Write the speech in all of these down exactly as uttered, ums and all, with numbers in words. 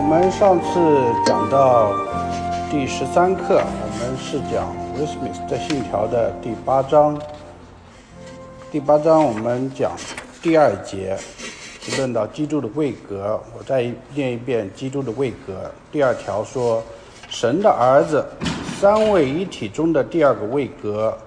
们上次讲到第十三课，我们是讲威斯敏斯特信条的第八章。第八章我们讲第二节，论到基督的位格。我再念一遍基督的位格。第二条说，神的儿子三位一体中的第二个位格，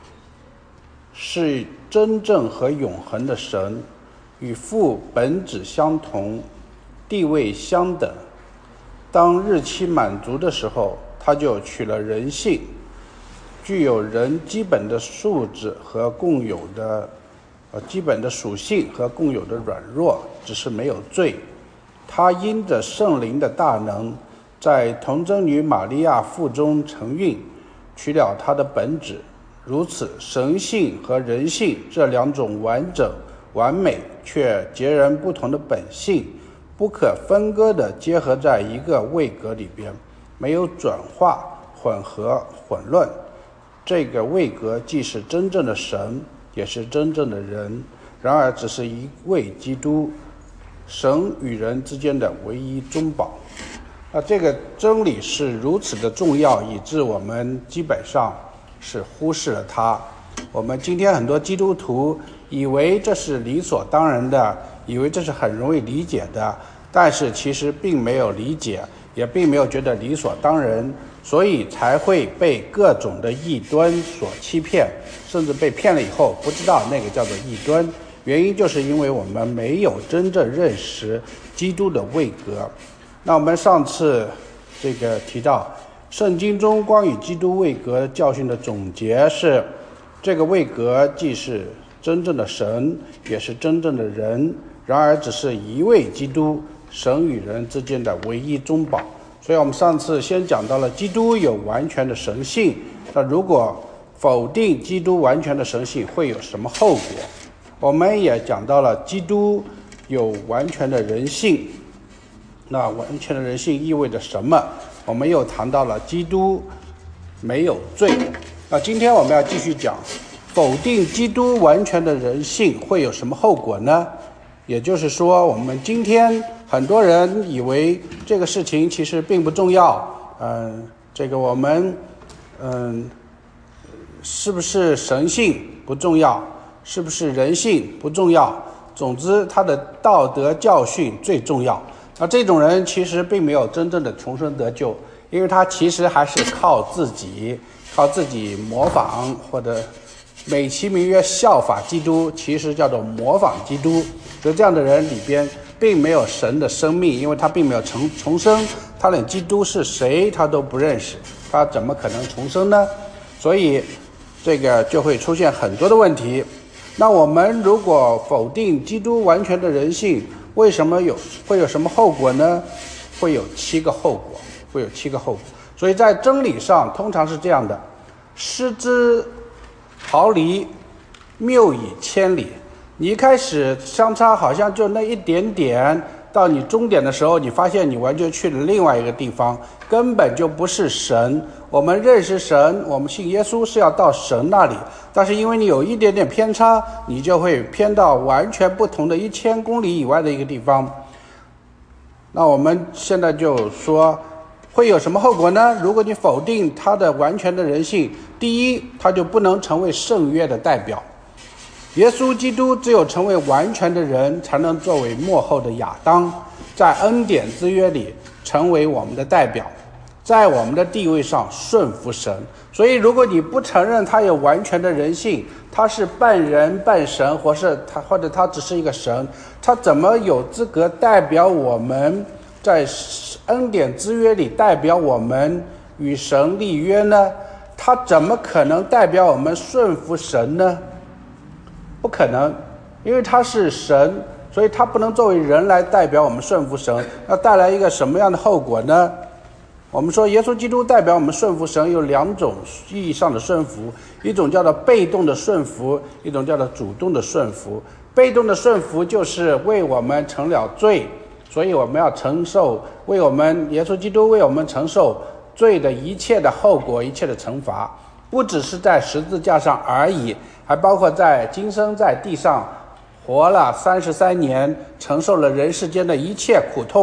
是真正和永恒的神，与父本质相同，地位相等。当日期满足的时候，他就取了人性，具有人基本的素质和共有的呃基本的属性和共有的软弱，只是没有罪。他因着圣灵的大能，在童贞女玛利亚腹中承孕，取了他的本质。如此，神性和人性这两种完整完美却截然不同的本性，不可分割地结合在一个位格里边，没有转化、混合、混乱。这个位格既是真正的神，也是真正的人，然而只是一位基督，神与人之间的唯一中保。那这个真理是如此的重要，以致我们基本上是忽视了它。我们今天很多基督徒以为这是理所当然的，以为这是很容易理解的，但是其实并没有理解，也并没有觉得理所当然，所以才会被各种的异端所欺骗，甚至被骗了以后不知道那个叫做异端。原因就是因为我们没有真正认识基督的位格。那我们上次这个提到圣经中关于基督位格教训的总结是，这个位格既是真正的神，也是真正的人，然而只是一位基督，神与人之间的唯一中保。所以我们上次先讲到了基督有完全的神性，那如果否定基督完全的神性会有什么后果？我们也讲到了基督有完全的人性，那完全的人性意味着什么？我们又谈到了基督没有罪。那今天我们要继续讲，否定基督完全的人性会有什么后果呢？也就是说，我们今天很多人以为这个事情其实并不重要，嗯，这个我们嗯是不是神性不重要，是不是人性不重要，总之他的道德教训最重要。那这种人其实并没有真正的重生得救，因为他其实还是靠自己靠自己模仿，或者美其名曰效法基督，其实叫做模仿基督。所以这样的人里边并没有神的生命，因为他并没有重重生，他连基督是谁他都不认识，他怎么可能重生呢？所以这个就会出现很多的问题。那我们如果否定基督完全的人性，为什么有会有什么后果呢？会有七个后果，会有七个后果。所以在真理上通常是这样的：失之毫厘，谬以千里。你一开始相差好像就那一点点，到你终点的时候，你发现你完全去了另外一个地方，根本就不是神。我们认识神，我们信耶稣是要到神那里，但是因为你有一点点偏差，你就会偏到完全不同的一千公里以外的一个地方。那我们现在就说会有什么后果呢？如果你否定他的完全的人性，第一，他就不能成为圣约的代表。耶稣基督只有成为完全的人，才能作为末后的亚当，在恩典之约里成为我们的代表，在我们的地位上顺服神。所以如果你不承认他有完全的人性，他是半人半神，或是他或者他只是一个神，他怎么有资格代表我们在恩典之约里代表我们与神立约呢？他怎么可能代表我们顺服神呢？不可能，因为他是神，所以他不能作为人来代表我们顺服神。那带来一个什么样的后果呢？我们说耶稣基督代表我们顺服神有两种意义上的顺服，一种叫做被动的顺服，一种叫做主动的顺服。被动的顺服就是为我们成了罪，所以我们要承受，为我们耶稣基督为我们承受罪的一切的后果，一切的惩罚，不只是在十字架上而已，还包括在今生在地上活了三十三年，承受了人世间的一切苦痛，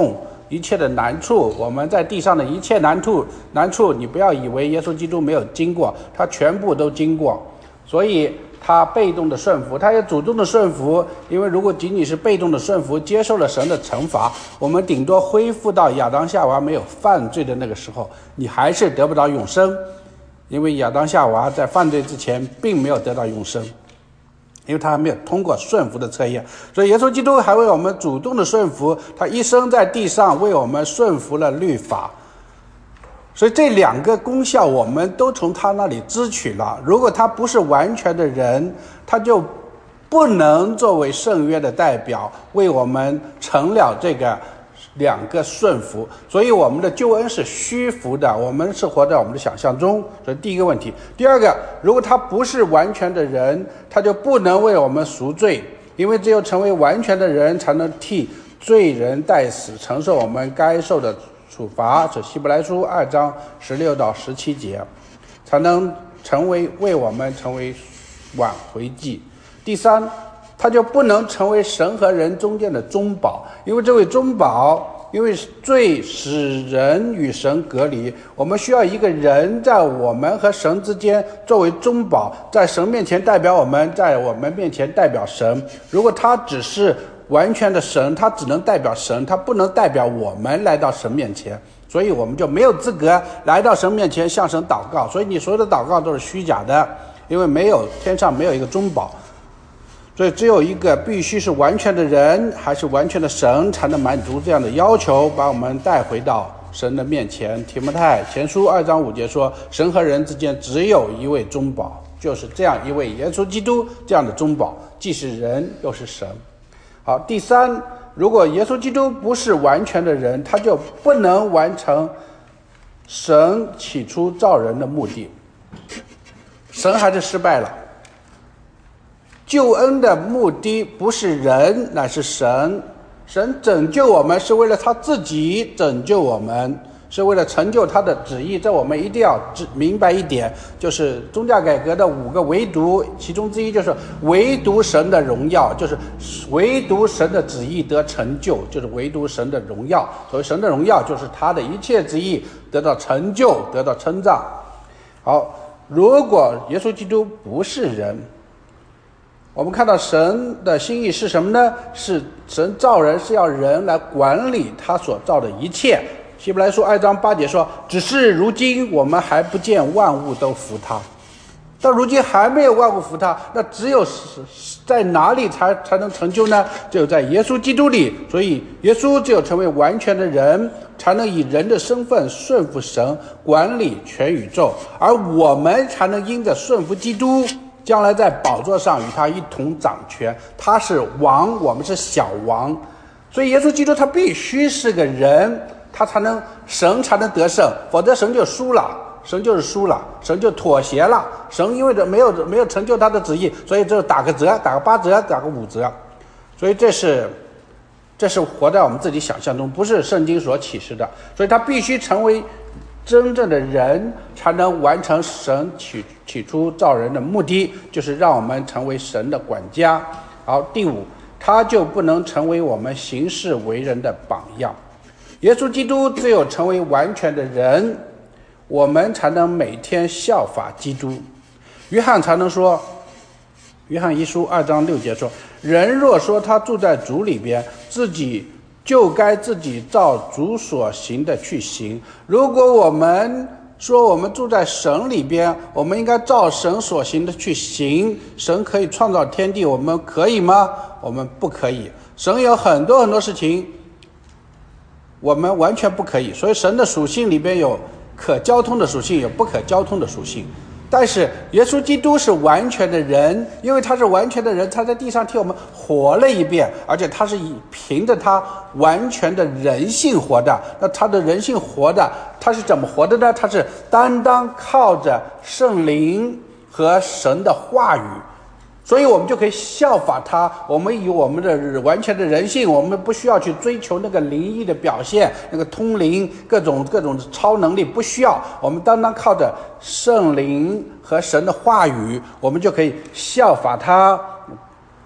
一切的难处，我们在地上的一切难处，难处你不要以为耶稣基督没有经过，他全部都经过。所以他被动的顺服，他也主动的顺服，因为如果仅仅是被动的顺服，接受了神的惩罚，我们顶多恢复到亚当夏娃没有犯罪的那个时候，你还是得不到永生，因为亚当夏娃在犯罪之前并没有得到永生，因为他还没有通过顺服的测验。所以耶稣基督还为我们主动的顺服，他一生在地上为我们顺服了律法，所以这两个功效我们都从他那里支取了。如果他不是完全的人，他就不能作为圣约的代表为我们成了这个两个顺服，所以我们的救恩是虚浮的，我们是活在我们的想象中。这是第一个问题。第二个，如果他不是完全的人，他就不能为我们赎罪，因为只有成为完全的人才能替罪人代死，承受我们该受的处罚，是希伯来书二章十六到十七节，才能成为为我们成为挽回祭。第三，他就不能成为神和人中间的中保，因为这位中保，因为罪使人与神隔离，我们需要一个人在我们和神之间作为中保，在神面前代表我们，在我们面前代表神。如果他只是完全的神，他只能代表神，他不能代表我们来到神面前，所以我们就没有资格来到神面前向神祷告。所以你所有的祷告都是虚假的，因为没有天上没有一个中保，所以只有一个必须是完全的人，还是完全的神，才能满足这样的要求，把我们带回到神的面前。提摩太前书二章五节说，神和人之间只有一位中保，就是这样一位耶稣基督，这样的中保，既是人又是神。好，第三，如果耶稣基督不是完全的人，他就不能完成神起初造人的目的，神还是失败了。救恩的目的不是人，乃是神。神拯救我们是为了他自己拯救我们，是为了成就他的旨意。这我们一定要明白一点，就是宗教改革的五个唯独，其中之一就是唯独神的荣耀，就是唯独神的旨意得成就，就是唯独神的荣耀。所谓神的荣耀，就是他的一切旨意得到成就，得到称赞。好，如果耶稣基督不是人，我们看到神的心意是什么呢？是神造人是要人来管理他所造的一切。希伯来书二章八节说，只是如今我们还不见万物都服他。到如今还没有万物服他，那只有在哪里才才能成就呢？只有在耶稣基督里。所以耶稣只有成为完全的人，才能以人的身份顺服神，管理全宇宙，而我们才能因着顺服基督，将来在宝座上与他一同掌权。他是王，我们是小王，所以耶稣基督他必须是个人，他才能神才能得胜，否则神就输了，神就是输了，神就妥协了。神因为没有没有成就他的旨意，所以就打个折，打个八折，打个五折。所以这是这是活在我们自己想象中，不是圣经所启示的。所以他必须成为真正的人，才能完成神起起初造人的目的，就是让我们成为神的管家。好，第五，他就不能成为我们行事为人的榜样。耶稣基督只有成为完全的人，我们才能每天效法基督。约翰才能说，约翰一书二章六节说，人若说他住在主里边，自己就该自己照主所行的去行。如果我们说我们住在神里边，我们应该照神所行的去行。神可以创造天地，我们可以吗？我们不可以。神有很多很多事情我们完全不可以，所以神的属性里边有可交通的属性，有不可交通的属性。但是耶稣基督是完全的人，因为他是完全的人，他在地上替我们活了一遍，而且他是以凭着他完全的人性活的。那他的人性活的，他是怎么活的呢？他是单单靠着圣灵和神的话语，所以我们就可以效法他。我们以我们的完全的人性，我们不需要去追求那个灵异的表现，那个通灵各种各种超能力，不需要。我们单单靠着圣灵和神的话语，我们就可以效法他。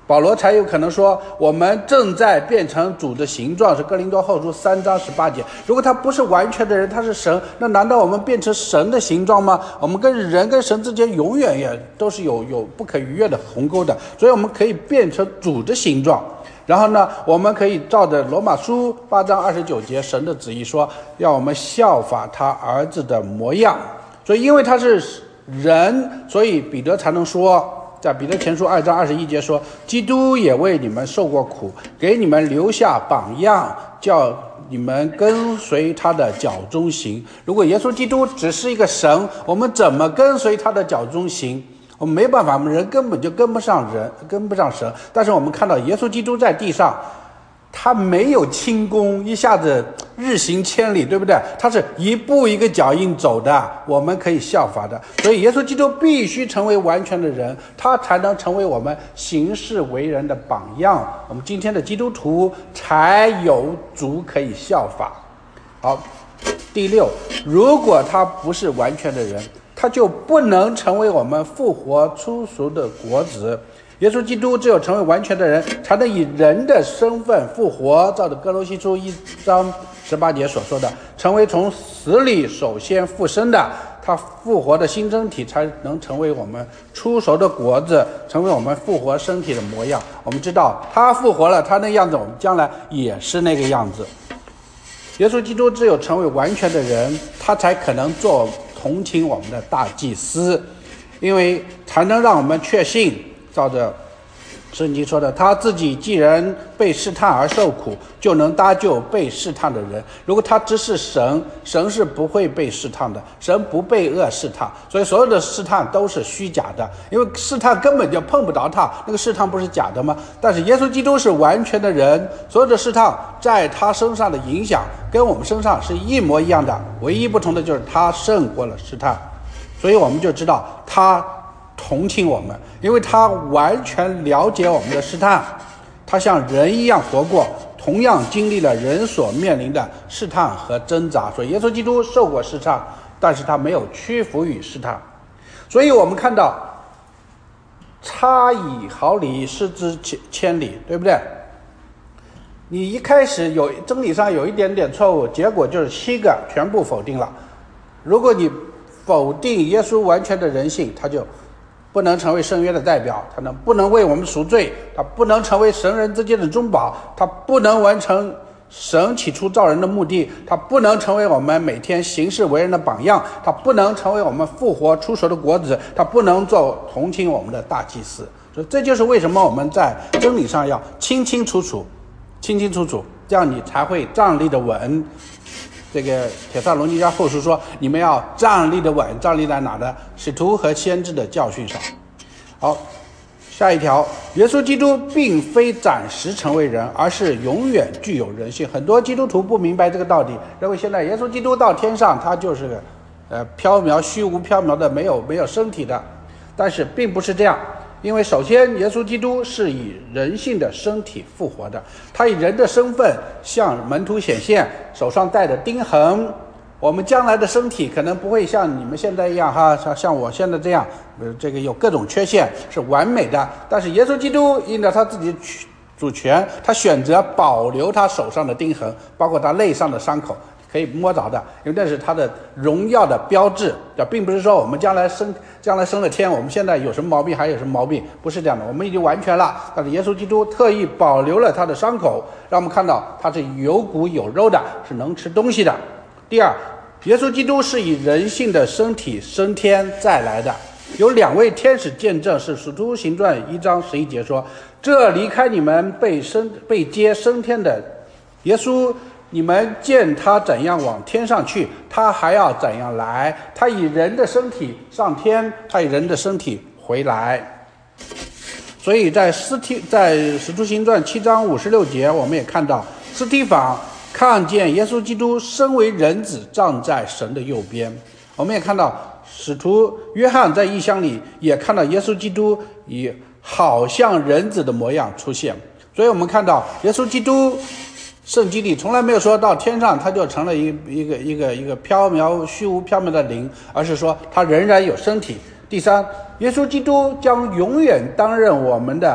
保罗才有可能说我们正在变成主的形状，是哥林多后书三章十八节。如果他不是完全的人，他是神，那难道我们变成神的形状吗？我们跟人跟神之间永远也都是有有不可逾越的鸿沟的，所以我们可以变成主的形状。然后呢，我们可以照着罗马书八章二十九节神的旨意说，要我们效法他儿子的模样。所以因为他是人，所以彼得才能说，在彼得前书二章二十一节说，基督也为你们受过苦，给你们留下榜样，叫你们跟随他的脚中行。如果耶稣基督只是一个神，我们怎么跟随他的脚中行？我们没办法，我们人根本就跟不上人，跟不上神。但是我们看到耶稣基督在地上，他没有轻功一下子日行千里，对不对？他是一步一个脚印走的，我们可以效法的。所以耶稣基督必须成为完全的人，他才能成为我们行事为人的榜样，我们今天的基督徒才有主可以效法。好，第六，如果他不是完全的人，他就不能成为我们复活出熟的果子。耶稣基督只有成为完全的人，才能以人的身份复活，照着哥罗西书一章十八节所说的，成为从死里首先复生的，他复活的新身体才能成为我们出熟的果子，成为我们复活身体的模样。我们知道他复活了，他那样子我们将来也是那个样子。耶稣基督只有成为完全的人，他才可能做同情我们的大祭司，因为才能让我们确信，照着圣经说的，他自己既然被试探而受苦，就能搭救被试探的人。如果他只是神，神是不会被试探的，神不被恶试探，所以所有的试探都是虚假的，因为试探根本就碰不着他，那个试探不是假的吗？但是耶稣基督是完全的人，所有的试探在他身上的影响跟我们身上是一模一样的，唯一不同的就是他胜过了试探，所以我们就知道他同情我们，因为他完全了解我们的试探，他像人一样活过，同样经历了人所面临的试探和挣扎。所以耶稣基督受过试探，但是他没有屈服于试探。所以我们看到差以毫厘，失之千里，对不对？你一开始有真理上有一点点错误，结果就是七个全部否定了。如果你否定耶稣完全的人性，他就不能成为圣约的代表，他能不能为我们赎罪，他不能成为神人之间的中保，他不能完成神起初造人的目的，他不能成为我们每天行事为人的榜样，他不能成为我们复活出熟的果子，他不能做同情我们的大祭司。所以这就是为什么我们在真理上要清清楚楚清清楚楚，这样你才会站立的稳。这个帖撒罗尼迦后书说，你们要站立的稳，站立在哪呢？使徒和先知的教训上。好，下一条，耶稣基督并非暂时成为人，而是永远具有人性。很多基督徒不明白这个道理，认为现在耶稣基督到天上，他就是个呃缥缈虚无缥缈的，没有没有身体的。但是并不是这样，因为首先耶稣基督是以人性的身体复活的，他以人的身份向门徒显现，手上带着钉痕。我们将来的身体可能不会像你们现在一样哈，像像我现在这样，呃，这个有各种缺陷，是完美的。但是耶稣基督因着他自己主权，他选择保留他手上的钉痕，包括他肋上的伤口，可以摸着的，因为那是他的荣耀的标志。并不是说我们将来升将来升了天，我们现在有什么毛病还有什么毛病，不是这样的，我们已经完全了。但是耶稣基督特意保留了他的伤口，让我们看到他是有骨有肉的，是能吃东西的。第二，耶稣基督是以人性的身体升天再来的。有两位天使见证，是使徒行传一章十一节说，这离开你们被升被接升天的耶稣，你们见他怎样往天上去，他还要怎样来。他以人的身体上天，他以人的身体回来。所以在斯提在使徒行传七章五十六节，我们也看到斯提反看见耶稣基督身为人子站在神的右边。我们也看到使徒约翰在异象里也看到耶稣基督以好像人子的模样出现。所以我们看到耶稣基督圣经里从来没有说到天上他就成了一一个一个一个缥缈虚无缥缈的灵，而是说他仍然有身体。第三，耶稣基督将永远担任我们的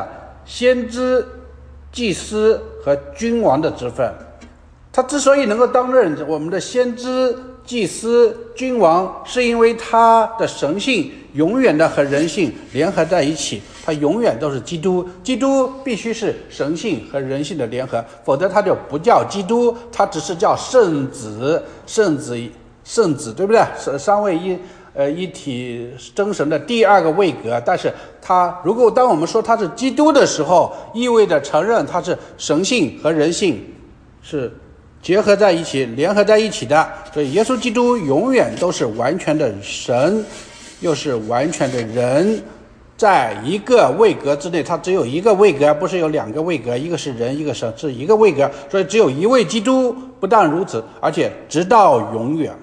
先知、祭司和君王的职分。他之所以能够担任我们的先知、祭司、君王，是因为他的神性永远的和人性联合在一起，他永远都是基督。基督必须是神性和人性的联合，否则他就不叫基督，他只是叫圣子。圣子圣子对不对？三位一呃一体真神的第二个位格。但是他如果当我们说他是基督的时候，意味着承认他是神性和人性是结合在一起联合在一起的。所以耶稣基督永远都是完全的神，又是完全的人，在一个位格之内，他只有一个位格，不是有两个位格，一个是人一个神，是一个位格。所以只有一位基督。不但如此，而且直到永远。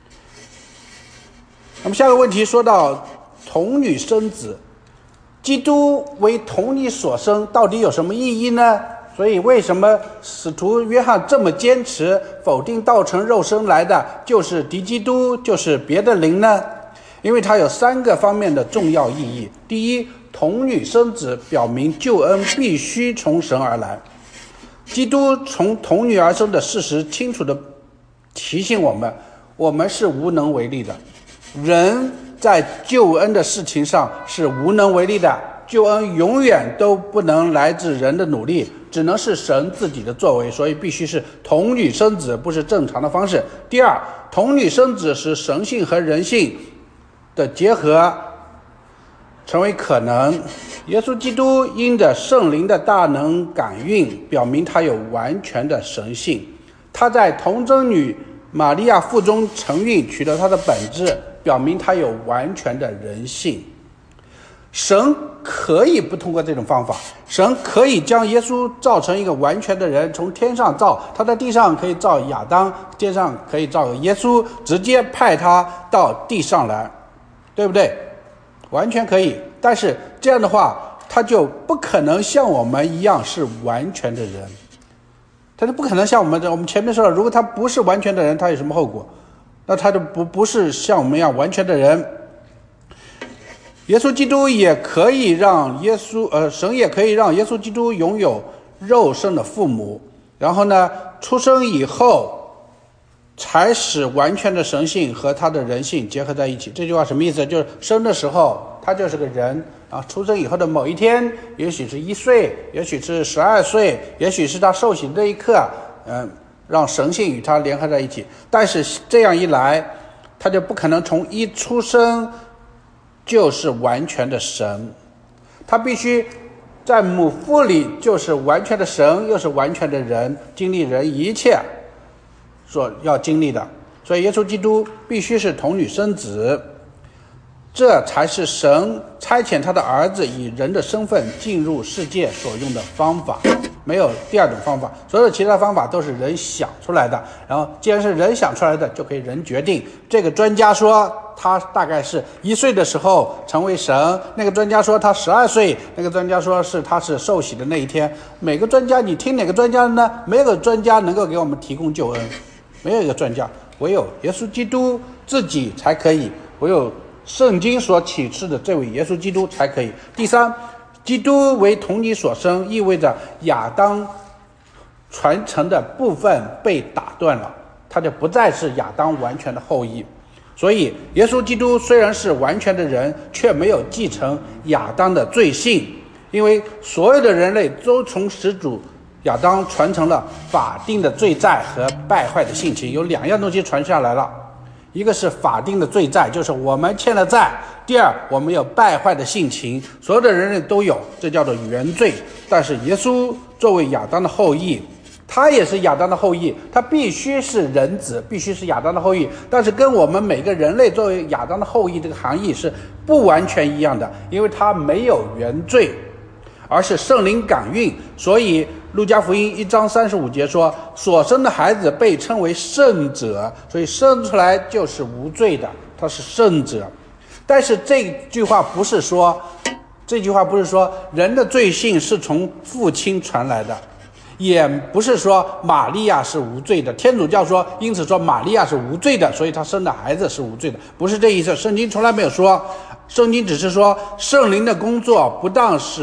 那么下个问题说到童女生子，基督为童女所生到底有什么意义呢？所以为什么使徒约翰这么坚持否定道成肉身来的就是敌基督，就是别的灵呢？因为它有三个方面的重要意义。第一，童女生子表明救恩必须从神而来。基督从童女而生的事实清楚地提醒我们，我们是无能为力的，人在救恩的事情上是无能为力的，救恩永远都不能来自人的努力，只能是神自己的作为，所以必须是童女生子，不是正常的方式。第二，童女生子使神性和人性的结合成为可能。耶稣基督因着圣灵的大能感孕，表明他有完全的神性。他在童贞女玛利亚腹中承孕，取得他的本质，表明他有完全的人性。神可以不通过这种方法，神可以将耶稣造成一个完全的人，从天上造，他在地上可以造亚当，天上可以造耶稣，直接派他到地上来，对不对？完全可以。但是这样的话，他就不可能像我们一样是完全的人，他就不可能像我们这我们前面说了，如果他不是完全的人，他有什么后果？那他就不不是像我们一样完全的人。耶稣基督也可以让耶稣呃神也可以让耶稣基督拥有肉身的父母，然后呢出生以后才使完全的神性和他的人性结合在一起。这句话什么意思？就是生的时候他就是个人啊，出生以后的某一天，也许是一岁，也许是十二岁，也许是他受洗的那一刻，嗯，让神性与他联合在一起。但是这样一来，他就不可能从一出生就是完全的神，他必须在母腹里就是完全的神，又是完全的人，经历人一切所要经历的。所以耶稣基督必须是童女生子，这才是神差遣他的儿子以人的身份进入世界所用的方法，没有第二种方法。所有其他方法都是人想出来的，然后既然是人想出来的，就可以人决定。这个专家说他大概是一岁的时候成为神，那个专家说他十二岁，那个专家说是他是受洗的那一天。每个专家，你听哪个专家呢？没有个专家能够给我们提供救恩，没有一个专家，唯有耶稣基督自己才可以，唯有圣经所启示的这位耶稣基督才可以。第三，基督为童女所生，意味着亚当传承的部分被打断了，他就不再是亚当完全的后裔。所以耶稣基督虽然是完全的人，却没有继承亚当的罪性，因为所有的人类都从始祖亚当传承了法定的罪债和败坏的性情，有两样东西传下来了。一个是法定的罪债，就是我们欠了债；第二，我们有败坏的性情，所有的人类都有，这叫做原罪。但是耶稣作为亚当的后裔，他也是亚当的后裔，他必须是人子，必须是亚当的后裔，但是跟我们每个人类作为亚当的后裔这个含义是不完全一样的，因为他没有原罪，而是圣灵感孕。所以路加福音一章三十五节说，所生的孩子被称为圣者，所以生出来就是无罪的，他是圣者。但是这句话不是说这句话不是说人的罪性是从父亲传来的，也不是说玛利亚是无罪的。天主教说因此说玛利亚是无罪的，所以她生的孩子是无罪的，不是这意思。圣经从来没有说，圣经只是说圣灵的工作不但使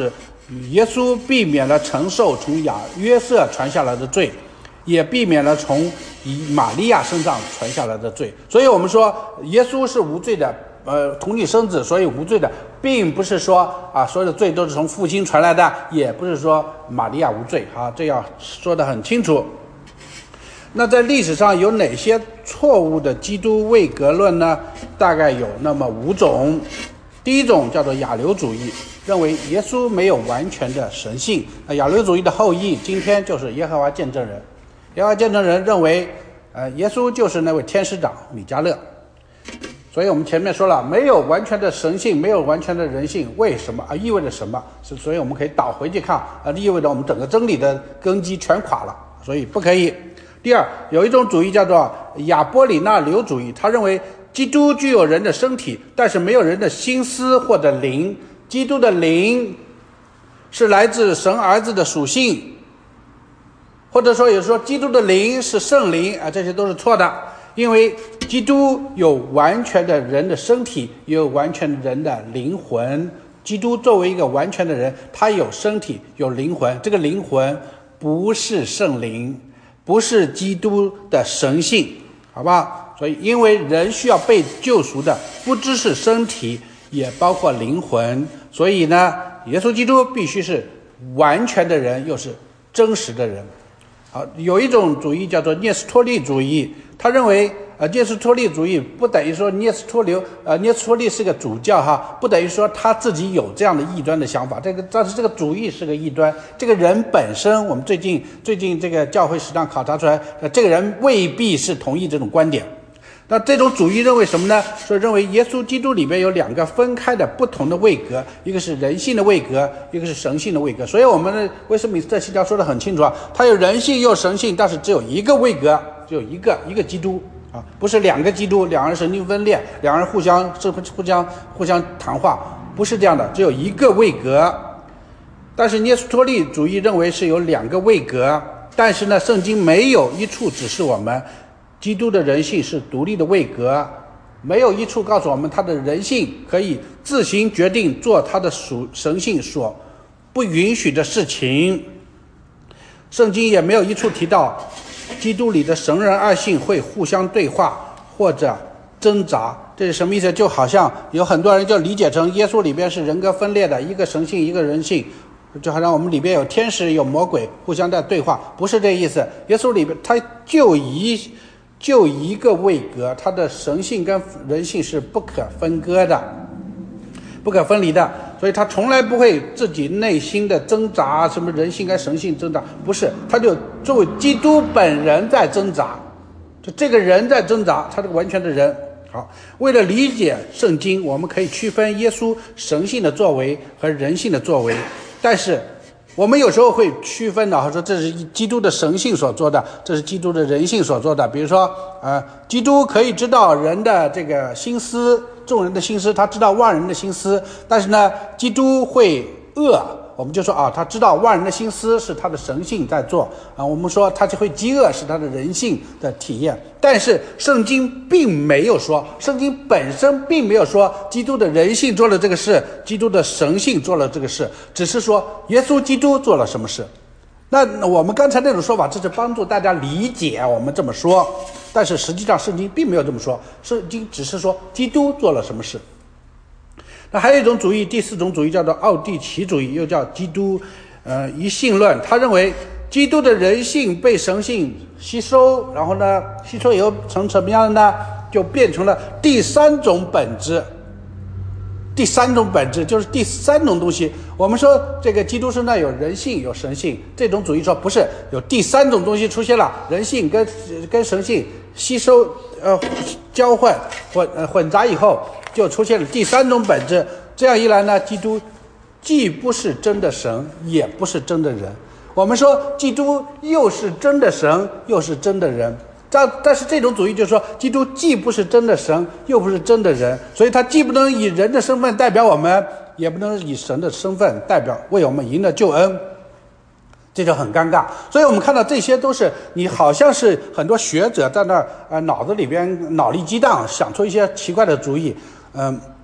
耶稣避免了承受从亚约瑟传下来的罪，也避免了从以玛利亚身上传下来的罪。所以我们说耶稣是无罪的，呃，童女生子，所以无罪的，并不是说啊所有的罪都是从父亲传来的，也不是说玛利亚无罪啊，这要说得很清楚。那在历史上有哪些错误的基督位格论呢？大概有那么五种。第一种叫做亚流主义，认为耶稣没有完全的神性。那亚流主义的后裔今天就是耶和华见证人。耶和华见证人认为，呃，耶稣就是那位天使长米迦勒。所以我们前面说了，没有完全的神性，没有完全的人性，为什么啊？意味着什么？所以我们可以倒回去看啊，意味着我们整个真理的根基全垮了，所以不可以。第二，有一种主义叫做亚波里纳流主义，他认为基督具有人的身体，但是没有人的心思或者灵。基督的灵是来自神儿子的属性，或者说有说基督的灵是圣灵啊，这些都是错的。因为基督有完全的人的身体，也有完全人的灵魂。基督作为一个完全的人，他有身体有灵魂，这个灵魂不是圣灵，不是基督的神性，好不好？所以因为人需要被救赎的不只是身体，也包括灵魂，所以呢耶稣基督必须是完全的人，又是真实的人。好，有一种主义叫做聂斯托利主义，他认为呃，聂斯托利主义不等于说聂斯托流呃，聂斯托利是个主教哈，不等于说他自己有这样的异端的想法。这个但是这个主义是个异端，这个人本身，我们最近最近这个教会史上考察出来，呃，这个人未必是同意这种观点。那这种主义认为什么呢？说认为耶稣基督里面有两个分开的不同的位格，一个是人性的位格，一个是神性的位格。所以我们的威斯敏斯特信条说得很清楚啊，它有人性又神性，但是只有一个位格，只有一个一个基督啊，不是两个基督，两人神经分裂，两人互相互相互相谈话，不是这样的，只有一个位格。但是聂斯托利主义认为是有两个位格，但是呢，圣经没有一处指示我们基督的人性是独立的位格，没有一处告诉我们他的人性可以自行决定做他的属神性所不允许的事情。圣经也没有一处提到基督里的神人二性会互相对话或者挣扎。这是什么意思？就好像有很多人就理解成耶稣里边是人格分裂的，一个神性一个人性，就好像我们里边有天使有魔鬼互相在对话，不是这意思。耶稣里边他就一就一个位格，他的神性跟人性是不可分割的，不可分离的，所以他从来不会自己内心的挣扎，什么人性跟神性挣扎，不是，他就作为基督本人在挣扎，就这个人在挣扎，他这个完全的人。好，为了理解圣经，我们可以区分耶稣神性的作为和人性的作为，但是我们有时候会区分的，说这是基督的神性所做的，这是基督的人性所做的。比如说呃，基督可以知道人的这个心思，众人的心思，他知道万人的心思，但是呢基督会饿，我们就说啊，他知道万人的心思是他的神性在做啊，我们说他就会饥饿是他的人性的体验。但是圣经并没有说，圣经本身并没有说基督的人性做了这个事，基督的神性做了这个事，只是说耶稣基督做了什么事。那我们刚才那种说法，这是帮助大家理解我们这么说，但是实际上圣经并没有这么说，圣经只是说基督做了什么事。那还有一种主义，第四种主义叫做奥地奇主义，又叫基督呃一性论。他认为基督的人性被神性吸收，然后呢吸收以后成什么样的呢？就变成了第三种本质。第三种本质就是第三种东西。我们说这个基督身上有人性有神性，这种主义说不是，有第三种东西出现了，人性跟跟神性吸收呃交换混呃混杂以后，就出现了第三种本质。这样一来呢，基督既不是真的神，也不是真的人。我们说基督又是真的神，又是真的人。但但是这种主义就是说，基督既不是真的神，又不是真的人，所以他既不能以人的身份代表我们，也不能以神的身份代表为我们赢了救恩，这就很尴尬。所以我们看到这些都是你好像是很多学者在那儿呃脑子里边脑力激荡，想出一些奇怪的主意。嗯，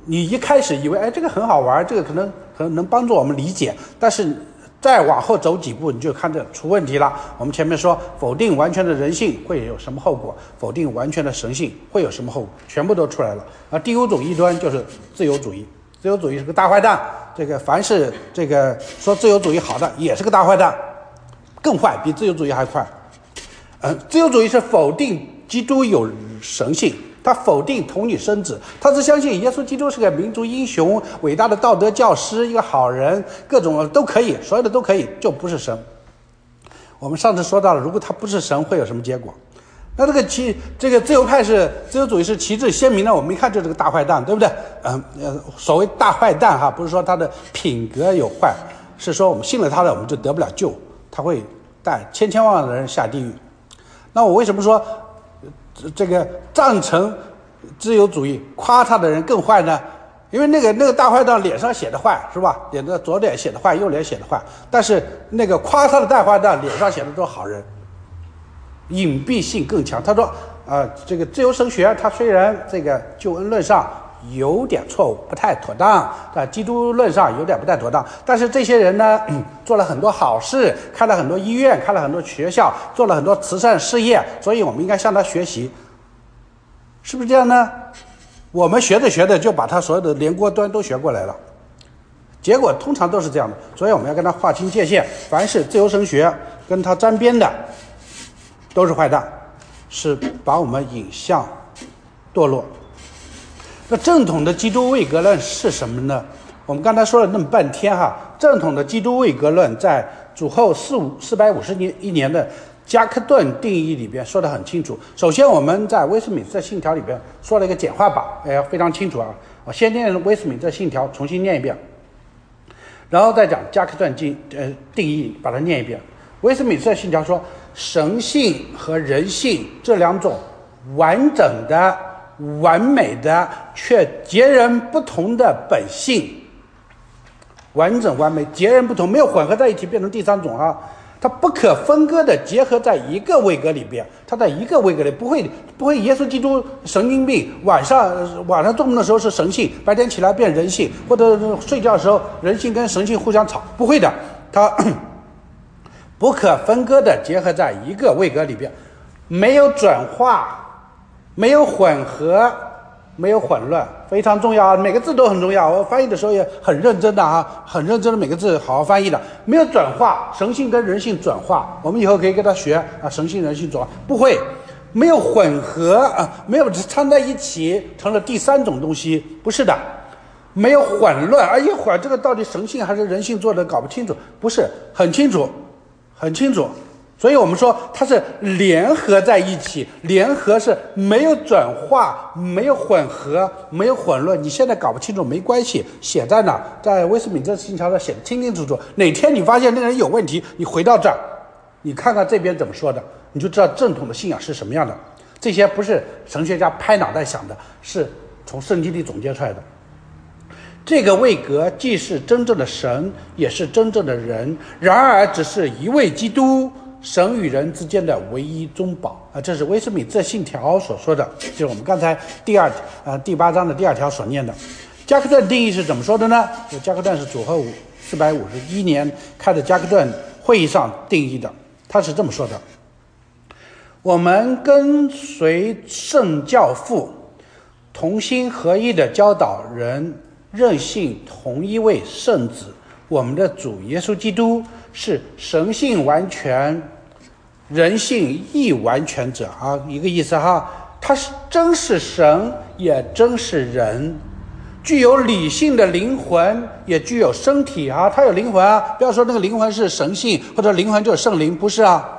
你一开始以为哎这个很好玩，这个可能可能能帮助我们理解，但是再往后走几步，你就看着出问题了。我们前面说否定完全的人性会有什么后果，否定完全的神性会有什么后果，全部都出来了。而第五种异端就是自由主义，自由主义是个大坏蛋。这个凡是这个说自由主义好的也是个大坏蛋，更坏，比自由主义还坏。呃，自由主义是否定基督有神性，他否定童女生子，他只相信耶稣基督是个民族英雄，伟大的道德教师，一个好人，各种都可以，所有的都可以，就不是神。我们上次说到了，如果他不是神会有什么结果？那这个旗这个自由派是自由主义是旗帜鲜明的，我们一看就是个大坏蛋，对不对？嗯呃，所谓大坏蛋哈，不是说他的品格有坏，是说我们信了他的我们就得不了救，他会带千千万万的人下地狱。那我为什么说这个赞成自由主义夸他的人更坏呢？因为那个那个大坏蛋脸上写的坏是吧？脸的左脸写的坏，右脸写的坏，但是那个夸他的大坏蛋脸上写的都是好人，隐蔽性更强。他说啊、呃，这个自由神学他虽然这个救恩论上有点错误，不太妥当，在基督论上有点不太妥当，但是这些人呢、嗯、做了很多好事，开了很多医院，开了很多学校，做了很多慈善事业，所以我们应该向他学习，是不是这样呢？我们学着学着就把他所有的连锅端都学过来了，结果通常都是这样的，所以我们要跟他划清界限，凡是自由神学跟他沾边的都是坏蛋，是把我们引向堕落。那正统的基督位格论是什么呢？我们刚才说了那么半天哈，正统的基督位格论在主后四五四百五十年一年的加克顿定义里边说得很清楚。首先我们在威斯敏斯特信条里边说了一个简化版，哎，非常清楚啊。我先念威斯敏斯特信条，重新念一遍，然后再讲加克顿定呃定义，把它念一遍。威斯敏斯特信条说，神性和人性这两种完整的、完美的却截然不同的本性，完整完美截然不同，没有混合在一起变成第三种啊，它不可分割的结合在一个位格里边，它在一个位格里不会不会耶稣基督神经病，晚上晚上做梦的时候是神性，白天起来变人性，或者睡觉的时候人性跟神性互相吵，不会的，它不可分割的结合在一个位格里边，没有转化，没有混合，没有混乱，非常重要啊！每个字都很重要，我翻译的时候也很认真的啊，很认真的每个字好好翻译的。没有转化，神性跟人性转化，我们以后可以跟他学啊，神性人性转化不会。没有混合啊，没有掺在一起成了第三种东西，不是的。没有混乱，而一会儿这个到底神性还是人性做的搞不清楚，不是很清楚。很清楚，所以我们说它是联合在一起，联合是没有转化，没有混合，没有混乱。你现在搞不清楚没关系，写在哪？在威斯敏斯特信条上写的清清楚楚。哪天你发现那个人有问题，你回到这儿，你看看这边怎么说的，你就知道正统的信仰是什么样的。这些不是神学家拍脑袋想的，是从圣经里总结出来的。这个位格既是真正的神，也是真正的人，然而只是一位基督，神与人之间的唯一中保啊！这是威斯敏斯特信条所说的，就是我们刚才第二呃第八章的第二条所念的。加克顿定义是怎么说的呢？加克顿是主后四百五十一年开的加克顿会议上定义的，他是这么说的：我们跟随圣教父，同心合一的教导人认信同一位圣子，我们的主耶稣基督是神性完全，人性亦完全者啊，一个意思哈。他是真是神，也真是人，具有理性的灵魂，也具有身体啊。他有灵魂啊，不要说那个灵魂是神性，或者灵魂就是圣灵，不是啊。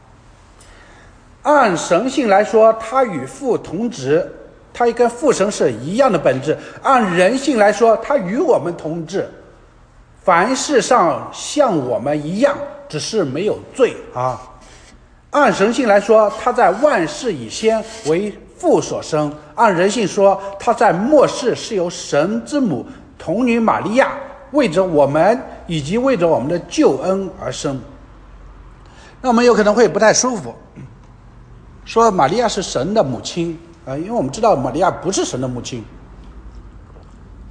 按神性来说，他与父同质，他跟父神是一样的本质。按人性来说，他与我们同质，凡事上像我们一样，只是没有罪啊。按神性来说，他在万事以先为父所生；按人性说，他在末世是由神之母童女玛利亚为着我们以及为着我们的救恩而生。那我们有可能会不太舒服，说玛利亚是神的母亲啊、呃，因为我们知道玛利亚不是神的母亲。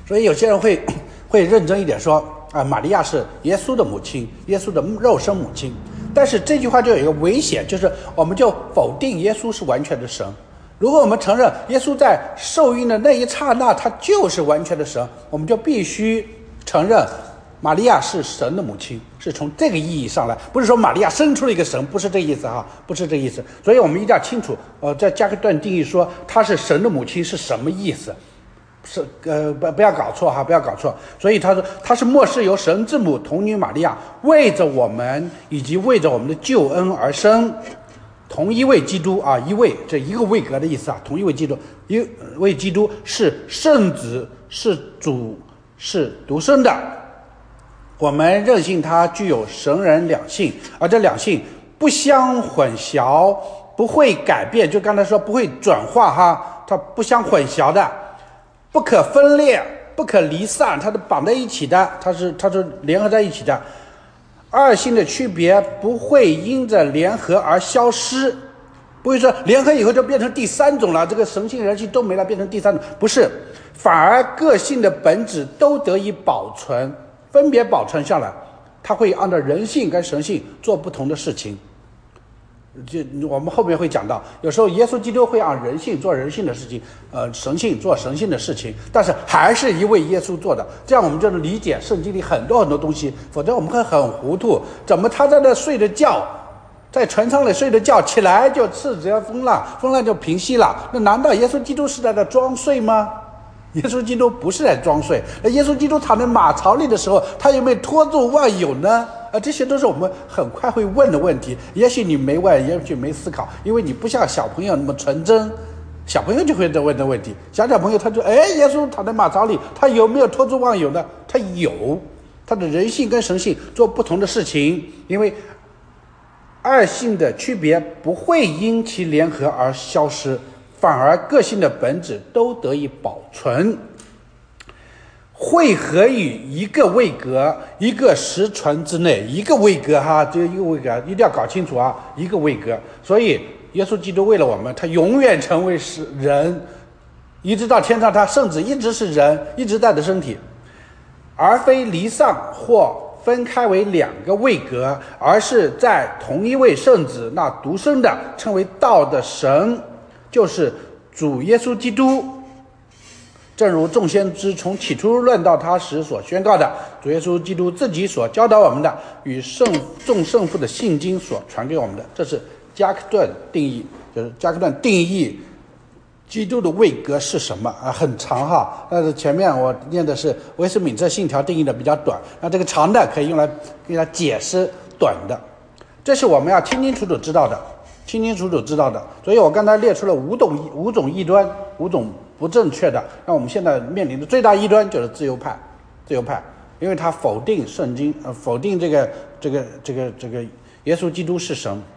所以有些人会会认真一点说啊，玛利亚是耶稣的母亲，耶稣的肉身母亲。但是这句话就有一个危险，就是我们就否定耶稣是完全的神。如果我们承认耶稣在受孕的那一刹那他就是完全的神，我们就必须承认玛利亚是神的母亲，是从这个意义上来，不是说玛利亚生出了一个神，不是这个意思哈，不是这个意思。所以我们一定要清楚，呃，在加克顿定义说她是神的母亲是什么意思。是呃不不要搞错哈，不要搞错。所以他说他是末世由神之母童女玛利亚为着我们以及为着我们的救恩而生，同一位基督啊，一位这一个位格的意思啊，同一位基督，一位基督是圣子，是主，是独生的。我们认信他具有神人两性，而这两性不相混淆，不会改变，就刚才说不会转化哈，它不相混淆的。不可分裂，不可离散，它是绑在一起的，它是它是联合在一起的。二性的区别不会因着联合而消失，不会说联合以后就变成第三种了，这个神性人性都没了，变成第三种，不是，反而个性的本质都得以保存，分别保存下来，它会按照人性跟神性做不同的事情。就我们后面会讲到，有时候耶稣基督会按人性做人性的事情，呃，神性做神性的事情，但是还是一位耶稣做的，这样我们就能理解圣经里很多很多东西，否则我们会很糊涂。怎么他在那睡着觉，在船舱里睡着觉，起来就斥责风浪，风浪就平息了？那难道耶稣基督是在那装睡吗？耶稣基督不是在装睡。那耶稣基督躺在马槽里的时候，他有没有托住万有呢？啊，这些都是我们很快会问的问题。也许你没问，也许没思考，因为你不像小朋友那么纯真。小朋友就会问的问题，小小朋友他就哎，耶稣躺在马槽里，他有没有托住万有呢？他有，他的人性跟神性做不同的事情，因为二性的区别不会因其联合而消失，反而个性的本质都得以保存。汇合于一个位格，一个时辰之内，一个位格哈，这一个位格一定要搞清楚啊，一个位格。所以耶稣基督为了我们，他永远成为是人，一直到天上，他圣子一直是人，一直带着身体，而非离散或分开为两个位格，而是在同一位圣子那独生的称为道的神，就是主耶稣基督。正如众先知从起初论到他时所宣告的，主耶稣基督自己所教导我们的，与圣众圣父的信经所传给我们的，这是加克顿定义，就是加克顿定义基督的位格是什么啊？很长哈，但是前面我念的是威斯敏特信条定义的比较短，那这个长的可以用来给它解释短的，这是我们要清清楚楚知道的，清清楚楚知道的。所以我刚才列出了五种五种异端，五种不正确的。那我们现在面临的最大异端就是自由派，自由派，因为他否定圣经，呃，否定这个这个这个这个耶稣基督是神。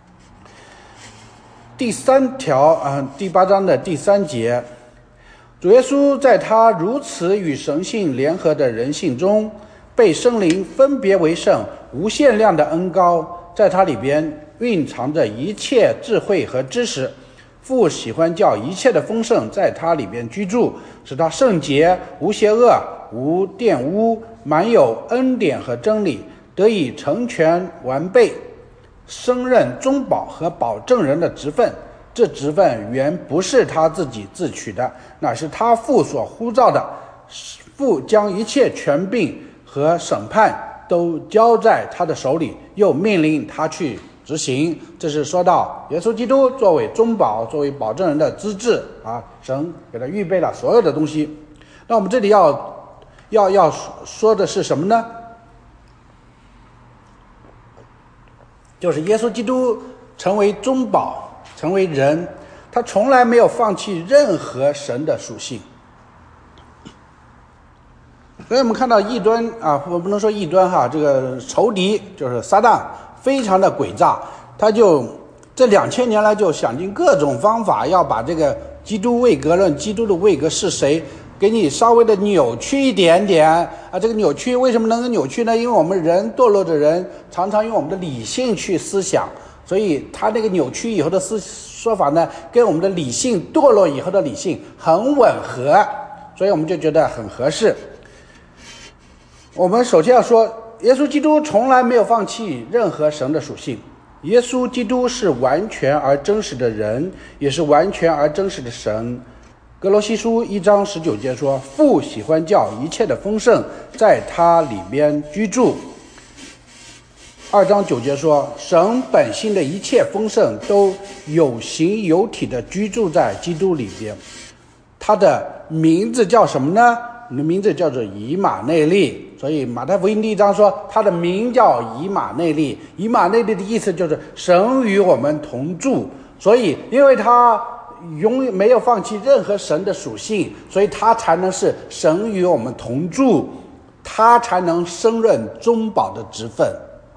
第三条啊、呃，第八章的第三节，主耶稣在他如此与神性联合的人性中，被圣灵分别为圣，无限量的恩膏，在他里边蕴藏着一切智慧和知识。父喜欢叫一切的丰盛在他里边居住，使他圣洁，无邪恶，无玷污，满有恩典和真理，得以成全完备，升任中保和保证人的职分。这职分原不是他自己自取的，乃是他父所呼召的。父将一切权柄和审判都交在他的手里，又命令他去执行。这是说到耶稣基督作为中保，作为保证人的资质啊，神给他预备了所有的东西。那我们这里要要要说的是什么呢？就是耶稣基督成为中保，成为人，他从来没有放弃任何神的属性。所以我们看到异端啊，我不能说异端哈，这个仇敌就是撒旦，非常的诡诈，他就这两千年来就想尽各种方法，要把这个基督位格论，基督的位格是谁，给你稍微的扭曲一点点啊。这个扭曲为什么能够扭曲呢？因为我们人堕落的人常常用我们的理性去思想，所以他那个扭曲以后的思说法呢，跟我们的理性堕落以后的理性很吻合。 所以我们就觉得很合适。我们首先要说，耶稣基督从来没有放弃任何神的属性。耶稣基督是完全而真实的人，也是完全而真实的神。哥罗西书一章十九节说，父喜欢叫一切的丰盛在他里边居住。二章九节说，神本性的一切丰盛都有形有体的居住在基督里边。他的名字叫什么呢？你的名字叫做以马内利。所以马太福音第一章说他的名叫以马内利。以马内利的意思就是神与我们同住。所以因为他永远没有放弃任何神的属性，所以他才能是神与我们同住，他才能升任中保的职分。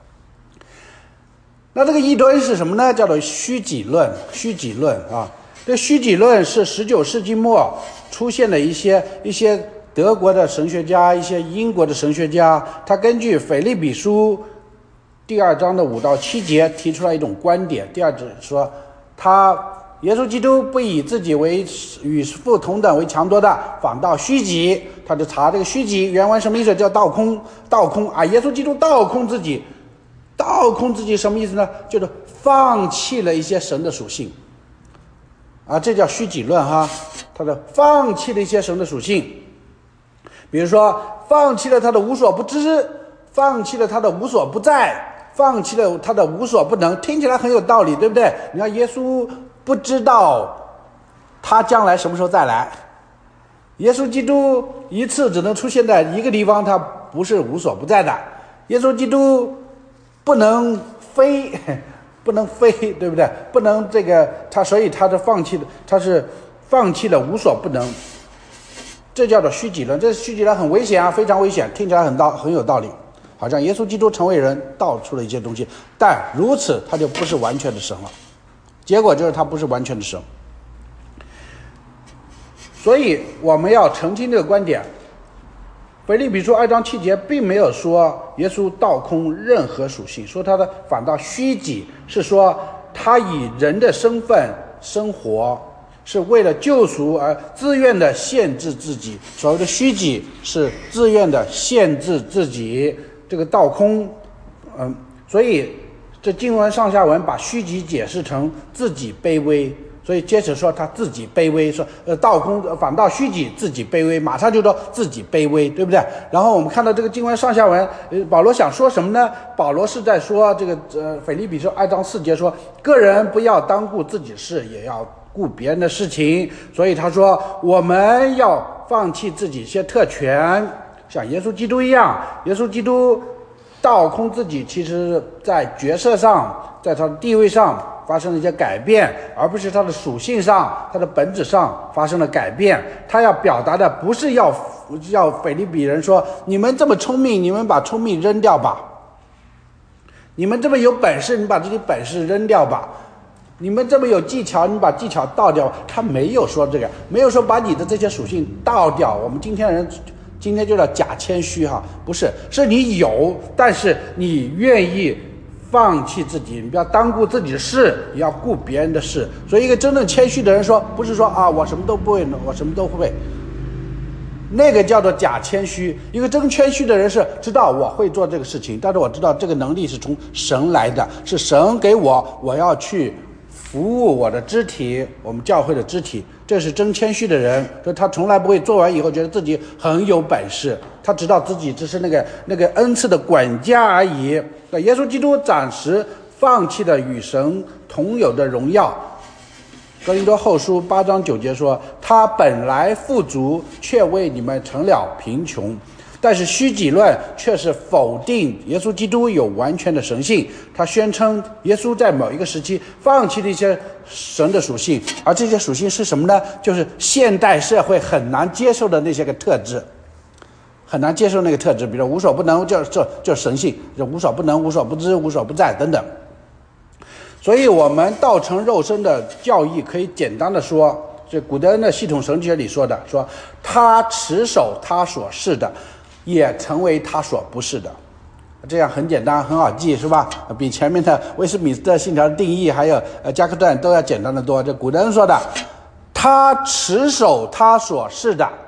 那这个异端是什么呢？叫做虚己论。虚己论啊，这虚己论是十九世纪末出现的一些一些德国的神学家，一些英国的神学家，他根据腓立比书第二章的五到七节提出来一种观点。第二就是说，他耶稣基督不以自己为与父同等为强夺的，反倒虚己。他就查这个虚己原文什么意思，叫倒空。倒空啊，耶稣基督倒空自己。倒空自己什么意思呢？就是放弃了一些神的属性啊，这叫虚己论哈。他的放弃了一些神的属性，比如说放弃了他的无所不知，放弃了他的无所不在，放弃了他的无所不能。听起来很有道理，对不对？你看耶稣不知道他将来什么时候再来，耶稣基督一次只能出现在一个地方，他不是无所不在的。耶稣基督不能飞，不能飞，对不对？不能这个他，所以他是放弃的，他是放弃了无所不能，这叫做虚己论。这虚己论很危险啊，非常危险，听起来很道很有道理，好像耶稣基督成为人道出了一些东西，但如此他就不是完全的神了，结果就是他不是完全的神。所以我们要澄清这个观点。腓立比书二章七节并没有说耶稣倒空任何属性，说他的反倒虚己，是说他以人的身份生活，是为了救赎而自愿的限制自己。所谓的虚己是自愿的限制自己，这个倒空，嗯，所以这经文上下文把虚己解释成自己卑微。所以接着说他自己卑微，说呃倒空反倒虚己，自己卑微，马上就说自己卑微，对不对？然后我们看到这个经文上下文，呃，保罗想说什么呢？保罗是在说这个呃腓立比书二章四节说，个人不要单顾自己的事，也要顾别人的事情。所以他说我们要放弃自己一些特权，像耶稣基督一样。耶稣基督倒空自己，其实在角色上，在他的地位上发生了一些改变，而不是他的属性上，他的本质上发生了改变。他要表达的不是要要腓立比人说，你们这么聪明，你们把聪明扔掉吧；你们这么有本事，你把这些本事扔掉吧；你们这么有技巧，你把技巧倒掉。他没有说这个，没有说把你的这些属性倒掉。我们今天人今天就叫假谦虚哈，不是，是你有，但是你愿意放弃自己，你不要单顾自己的事，也要顾别人的事。所以一个真正谦虚的人说，不是说啊我什么都不会，我什么都不会，那个叫做假谦虚。一个真谦虚的人是知道我会做这个事情，但是我知道这个能力是从神来的，是神给我，我要去服务我的肢体，我们教会的肢体。这是真谦虚的人，说他从来不会做完以后觉得自己很有本事，他知道自己只是那个那个恩赐的管家而已。耶稣基督暂时放弃了与神同有的荣耀。哥林多后书八章九节说，他本来富足，却为你们成了贫穷。但是虚己论却是否定耶稣基督有完全的神性，他宣称耶稣在某一个时期放弃了一些神的属性，而这些属性是什么呢？就是现代社会很难接受的那些个特质，很难接受那个特质，比如无所不能，就就就神性，就无所不能、无所不知、无所不在等等。所以我们道成肉身的教义可以简单的说，这古德恩的系统神学里说的，说他持守他所是的，也成为他所不是的。这样很简单很好记，是吧？比前面的威斯敏斯特信条的定义还有呃加克顿都要简单的多。这古德恩说的，他持守他所是的，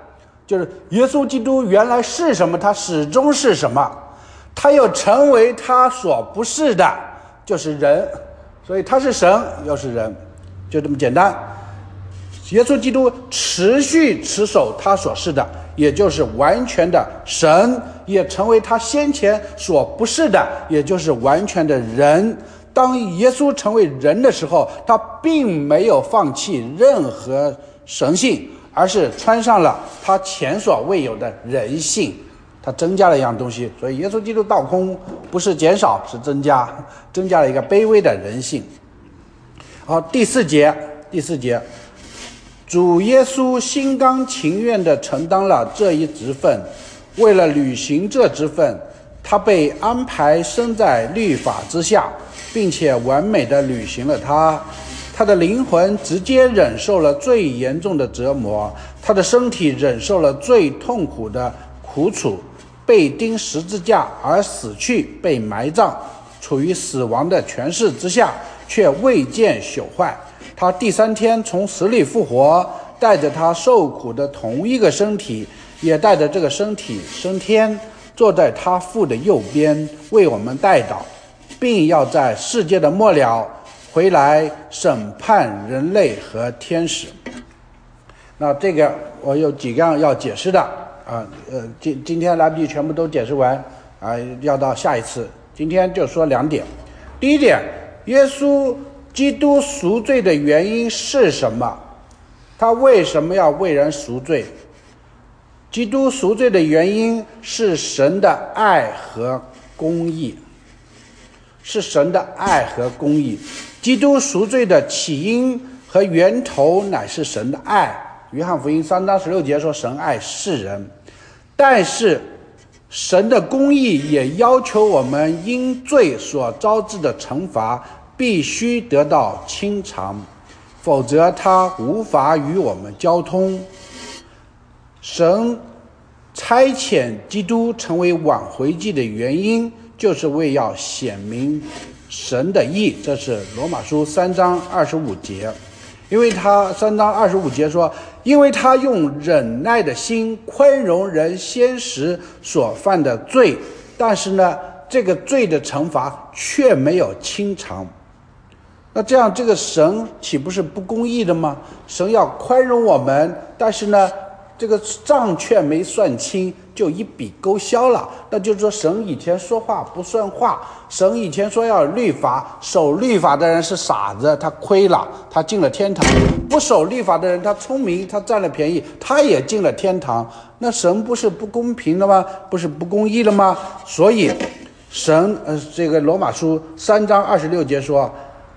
就是耶稣基督原来是什么，他始终是什么，他又成为他所不是的，就是人，所以他是神又是人，就这么简单。耶稣基督持续持守他所是的，也就是完全的神，也成为他先前所不是的，也就是完全的人。当耶稣成为人的时候，他并没有放弃任何神性，而是穿上了他前所未有的人性，他增加了一样东西。所以耶稣基督道空不是减少，是增加，增加了一个卑微的人性。好，第四节，第四节，主耶稣心甘情愿地承担了这一职分，为了履行这职分，他被安排生在律法之下，并且完美地履行了它。他的灵魂直接忍受了最严重的折磨，他的身体忍受了最痛苦的苦楚，被钉十字架而死去，被埋葬，处于死亡的权势之下，却未见朽坏。他第三天从死里复活，带着他受苦的同一个身体，也带着这个身体升天，坐在他父的右边，为我们代祷，并要在世界的末了回来审判人类和天使。那这个我有几样要解释的啊，呃，今今天来不及全部都解释完啊，要到下一次。今天就说两点。第一点，耶稣基督赎罪的原因是什么？他为什么要为人赎罪？基督赎罪的原因是神的爱和公义，是神的爱和公义。基督赎罪的起因和源头乃是神的爱。约翰福音三章十六节说神爱世人，但是神的公义也要求我们因罪所招致的惩罚必须得到清偿，否则他无法与我们交通。神差遣基督成为挽回祭的原因，就是为要显明神的义，这是罗马书三章二十五节。因为他三章二十五节说，因为他用忍耐的心宽容人先时所犯的罪，但是呢，这个罪的惩罚却没有清偿。那这样这个神岂不是不公义的吗？神要宽容我们，但是呢，这个账却没算清，就一笔勾销了。那就是说神以前说话不算话，神以前说要律法，守律法的人是傻子，他亏了，他进了天堂；不守律法的人他聪明，他占了便宜，他也进了天堂。那神不是不公平了吗？不是不公义了吗？所以神呃，这个罗马书三章二十六节说，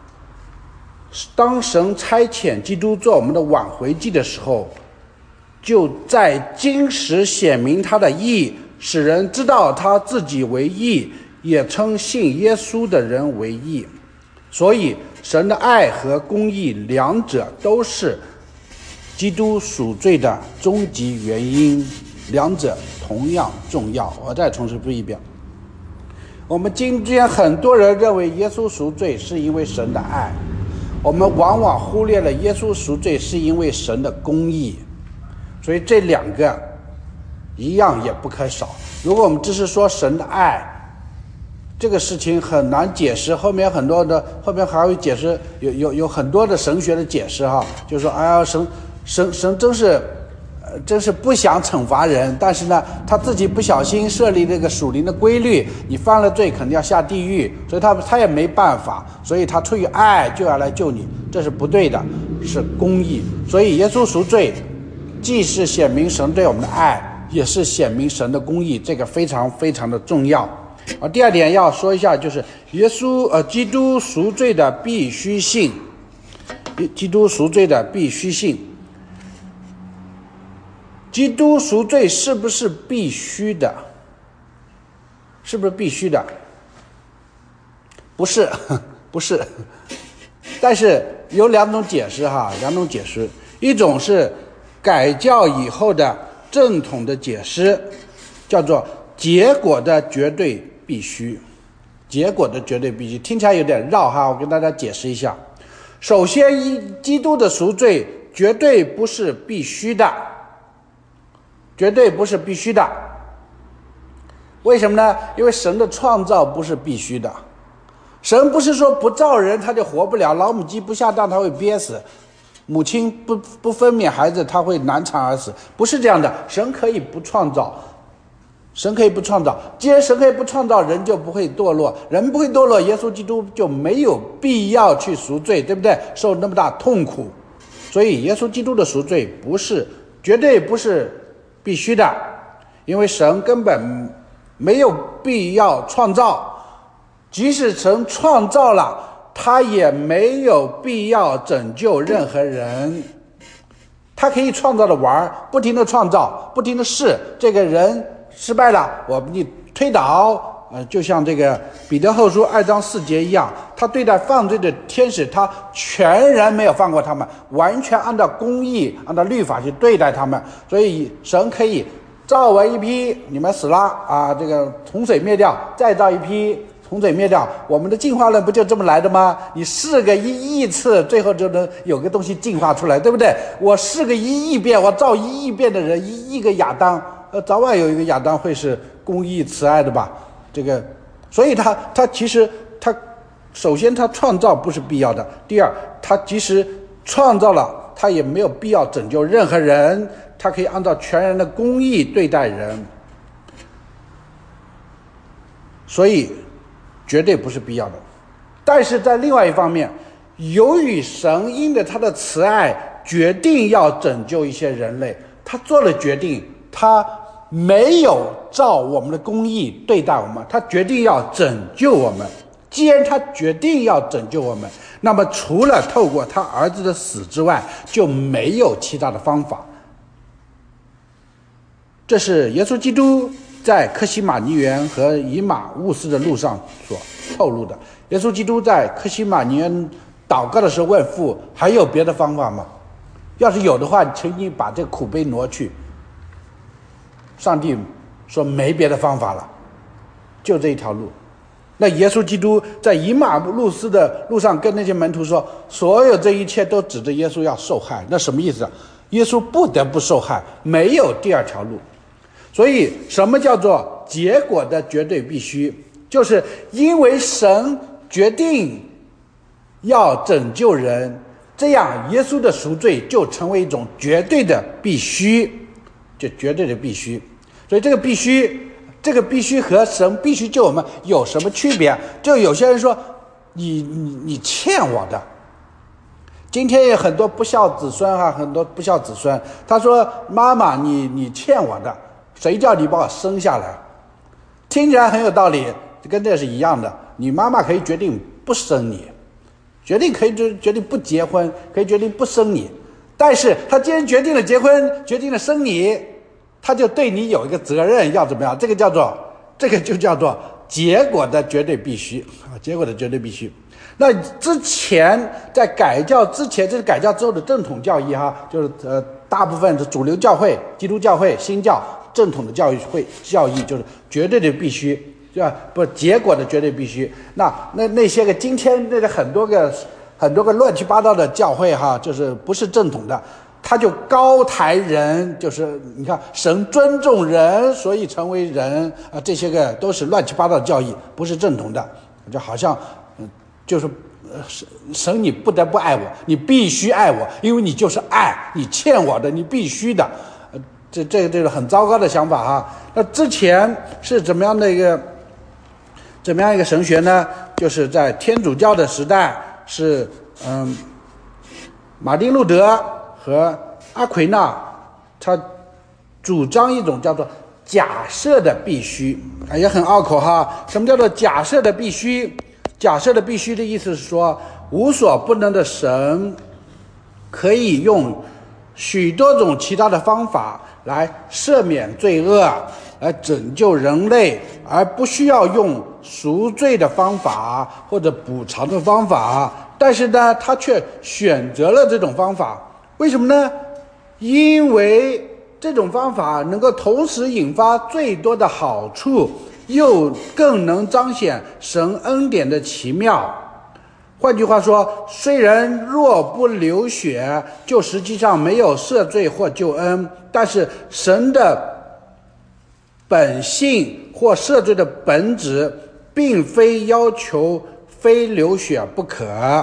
当神差遣基督做我们的挽回祭的时候，就在今时显明他的义，使人知道他自己为义，也称信耶稣的人为义。所以神的爱和公义两者都是基督赎罪的终极原因，两者同样重要。我再重述一遍，我们今天很多人认为耶稣赎罪是因为神的爱，我们往往忽略了耶稣赎罪是因为神的公义。所以这两个一样也不可少。如果我们只是说神的爱，这个事情很难解释，后面很多的后面还会解释，有有有很多的神学的解释哈，就是说哎呀神神神真是呃真是不想惩罚人，但是呢他自己不小心设立这个属灵的规律，你犯了罪肯定要下地狱，所以他他也没办法，所以他出于爱就要来救你，这是不对的，是公义。所以耶稣赎罪既是显明神对我们的爱，也是显明神的公义，这个非常非常的重要。啊，第二点要说一下，就是耶稣呃基督赎罪的必须性，基督赎罪的必须性。基督赎罪是不是必须的？是不是必须的？不是，不是。但是有两种解释哈，两种解释，一种是改教以后的正统的解释，叫做结果的绝对必须。结果的绝对必须听起来有点绕哈，我跟大家解释一下。首先，基督的赎罪绝对不是必须的， 绝对不是必须的。为什么呢？因为神的创造不是必须的。神不是说不造人他就活不了，老母鸡不下蛋他会憋死，母亲不不分娩孩子他会难产而死，不是这样的。神可以不创造，神可以不创造，既然神可以不创造，人就不会堕落，人不会堕落，耶稣基督就没有必要去赎罪，对不对？受那么大痛苦，所以耶稣基督的赎罪不是绝对不是必须的，因为神根本没有必要创造，即使神创造了，他也没有必要拯救任何人。他可以创造的玩，不停的创造，不停的试，这个人失败了，我给你推倒，呃，就像这个彼得后书二章四节一样，他对待犯罪的天使，他全然没有放过他们，完全按照公义、按照律法去对待他们。所以神可以造完一批，你们死了啊，这个洪水灭掉，再造一批，洪水灭掉。我们的进化论不就这么来的吗？你试个一亿次，最后就能有个东西进化出来，对不对？我试个一亿遍，我造一亿遍的人，一亿个亚当，呃，早晚有一个亚当会是公义慈爱的吧？这个，所以他他其实他首先他创造不是必要的，第二他即使创造了，他也没有必要拯救任何人，他可以按照全然的公义对待人，所以绝对不是必要的。但是在另外一方面，由于神因着他的慈爱决定要拯救一些人类，他做了决定，他没有照我们的公义对待我们，他决定要拯救我们。既然他决定要拯救我们，那么除了透过他儿子的死之外，就没有其他的方法。这是耶稣基督在客西马尼园和以马忤斯的路上所透露的。耶稣基督在客西马尼园祷告的时候问父，还有别的方法吗？要是有的话，请你把这个苦杯挪去。上帝说没别的方法了，就这一条路。那耶稣基督在以马忤斯的路上跟那些门徒说，所有这一切都指着耶稣要受害。那什么意思啊？耶稣不得不受害，没有第二条路。所以什么叫做结果的绝对必须？就是因为神决定要拯救人，这样耶稣的赎罪就成为一种绝对的必须，就绝对的必须。所以这个必须，这个必须和神必须救我们有什么区别？就有些人说，你你你欠我的。今天有很多不孝子孙啊，很多不孝子孙，他说妈妈，你你欠我的，谁叫你把我生下来？听起来很有道理，跟这是一样的。你妈妈可以决定不生你，决定可以决定不结婚，可以决定不生你，但是他既然决定了结婚，决定了生你，他就对你有一个责任，要怎么样？这个叫做，这个就叫做结果的绝对必须啊，结果的绝对必须。那之前在改教之前，这是改教之后的正统教义哈，就是呃大部分是主流教会、基督教会、新教正统的教育会教义，就是绝对的必须，对吧？不，结果的绝对必须。那那那些个今天那个很多个很多个乱七八糟的教会哈，就是不是正统的。他就高抬人，就是你看神尊重人，所以成为人啊，这些个都是乱七八糟的教义，不是正统的。就好像，嗯，就是呃，神你不得不爱我，你必须爱我，因为你就是爱，你欠我的，你必须的。呃，这这这个很糟糕的想法哈。那之前是怎么样的一个怎么样一个神学呢？就是在天主教的时代是嗯，马丁路德和阿奎那，他主张一种叫做假设的必须，也很拗口哈。什么叫做假设的必须？假设的必须的意思是说，无所不能的神可以用许多种其他的方法来赦免罪恶，来拯救人类，而不需要用赎罪的方法或者补偿的方法。但是呢，他却选择了这种方法。为什么呢？因为这种方法能够同时引发最多的好处，又更能彰显神恩典的奇妙。 换句话说，虽然若不流血，就实际上没有赦罪或救恩，但是神的本性或赦罪的本质，并非要求非流血不可。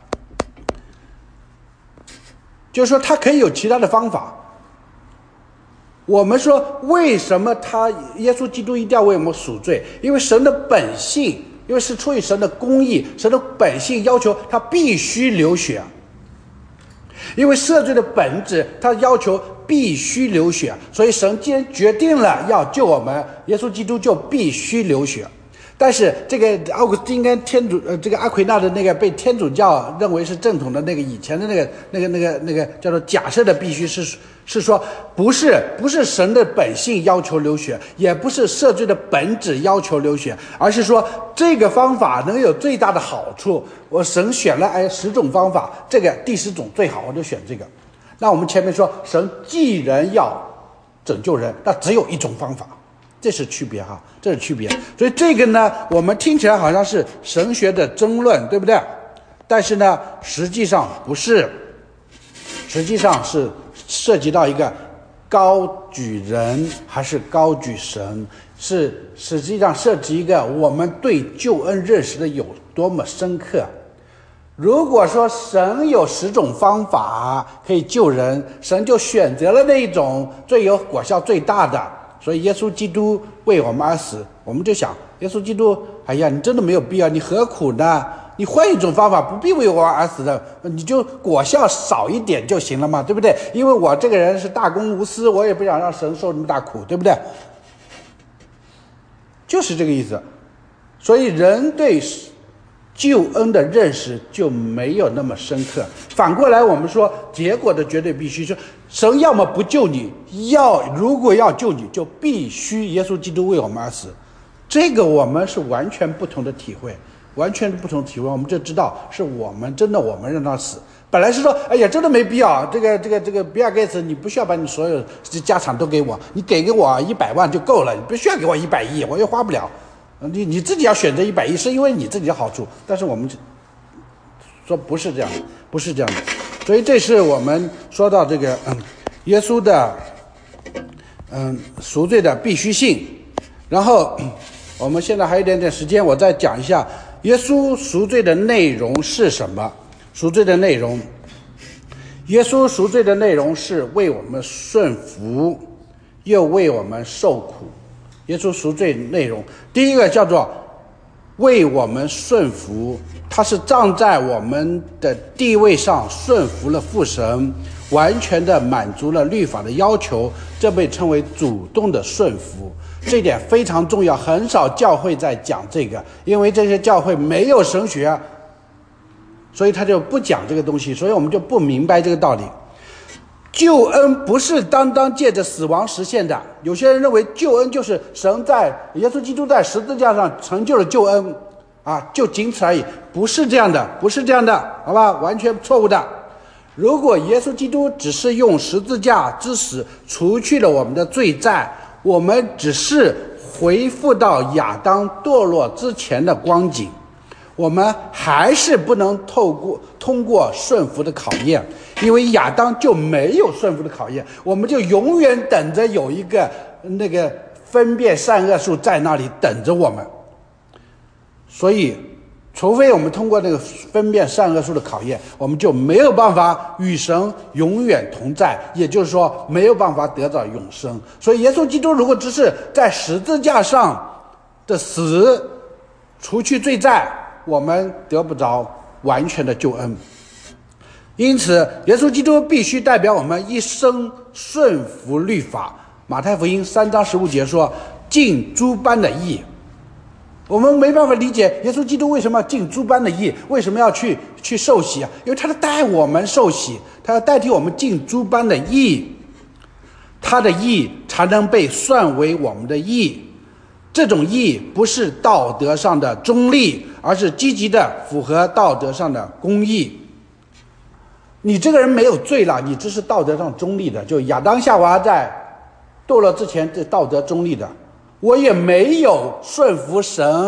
就是说，他可以有其他的方法。我们说，为什么他耶稣基督一定要为我们赎罪？因为神的本性。因为是出于神的公义，神的本性要求他必须流血。因为赦罪的本质，他要求必须流血，所以神既然决定了要救我们，耶稣基督就必须流血。但是这个奥古斯丁跟天主呃这个阿奎那的那个被天主教认为是正统的那个以前的那个那个那个那个叫做假设的必须是是说不是不是神的本性要求流血，也不是赦罪的本质要求流血，而是说这个方法能有最大的好处。我神选了哎十种方法，这个第十种最好，我就选这个。那我们前面说神既然要拯救人，那只有一种方法。这是区别哈，这是区别。所以这个呢，我们听起来好像是神学的争论，对不对？但是呢，实际上不是，实际上是涉及到一个高举人还是高举神，是实际上涉及一个我们对救恩认识的有多么深刻。如果说神有十种方法可以救人，神就选择了那一种最有果效最大的。所以耶稣基督为我们而死，我们就想耶稣基督，哎呀，你真的没有必要，你何苦呢？你换一种方法，不必为我而死的，你就果效少一点就行了嘛，对不对？因为我这个人是大公无私，我也不想让神受那么大苦，对不对？就是这个意思。所以人对救恩的认识就没有那么深刻。反过来我们说结果的绝对必须，是神要么不救你，要如果要救你就必须耶稣基督为我们而死。这个我们是完全不同的体会，完全不同的体会，我们就知道是我们真的我们让他死。本来是说哎呀真的没必要，这个这个这个比尔盖茨你不需要把你所有家产都给我，你给给我一百万就够了，你不需要给我一百亿，我也花不了。你你自己要选择一百亿，是因为你自己的好处，但是我们说不是这样，不是这样的。所以这是我们说到这个嗯，耶稣的嗯赎罪的必须性。然后我们现在还有一点点时间，我再讲一下耶稣赎罪的内容是什么。赎罪的内容，耶稣赎罪的内容是为我们顺服，又为我们受苦。耶稣赎罪内容，第一个叫做为我们顺服，他是站在我们的地位上顺服了父神，完全的满足了律法的要求，这被称为主动的顺服。这点非常重要，很少教会在讲这个，因为这些教会没有神学，所以他就不讲这个东西，所以我们就不明白这个道理。救恩不是单单借着死亡实现的，有些人认为救恩就是神在耶稣基督在十字架上成就了救恩啊，就仅此而已，不是这样的，不是这样的，好吧，完全错误的。如果耶稣基督只是用十字架之死除去了我们的罪债，我们只是回复到亚当堕落之前的光景，我们还是不能透过通过顺服的考验，因为亚当就没有顺服的考验，我们就永远等着有一个那个分辨善恶树在那里等着我们。所以除非我们通过那个分辨善恶树的考验，我们就没有办法与神永远同在，也就是说没有办法得到永生。所以耶稣基督如果只是在十字架上的死除去罪债，我们得不着完全的救恩。因此耶稣基督必须代表我们一生顺服律法。马太福音三章十五节说尽诸般的义。我们没办法理解耶稣基督为什么要尽诸般的义，为什么要去去受洗啊？因为他是代我们受洗，他要代替我们尽诸般的义，他的义才能被算为我们的义。这种义不是道德上的中立，而是积极的符合道德上的公义。你这个人没有罪了，你只是道德上中立的，就亚当夏娃在堕落之前是道德中立的。我也没有顺服神，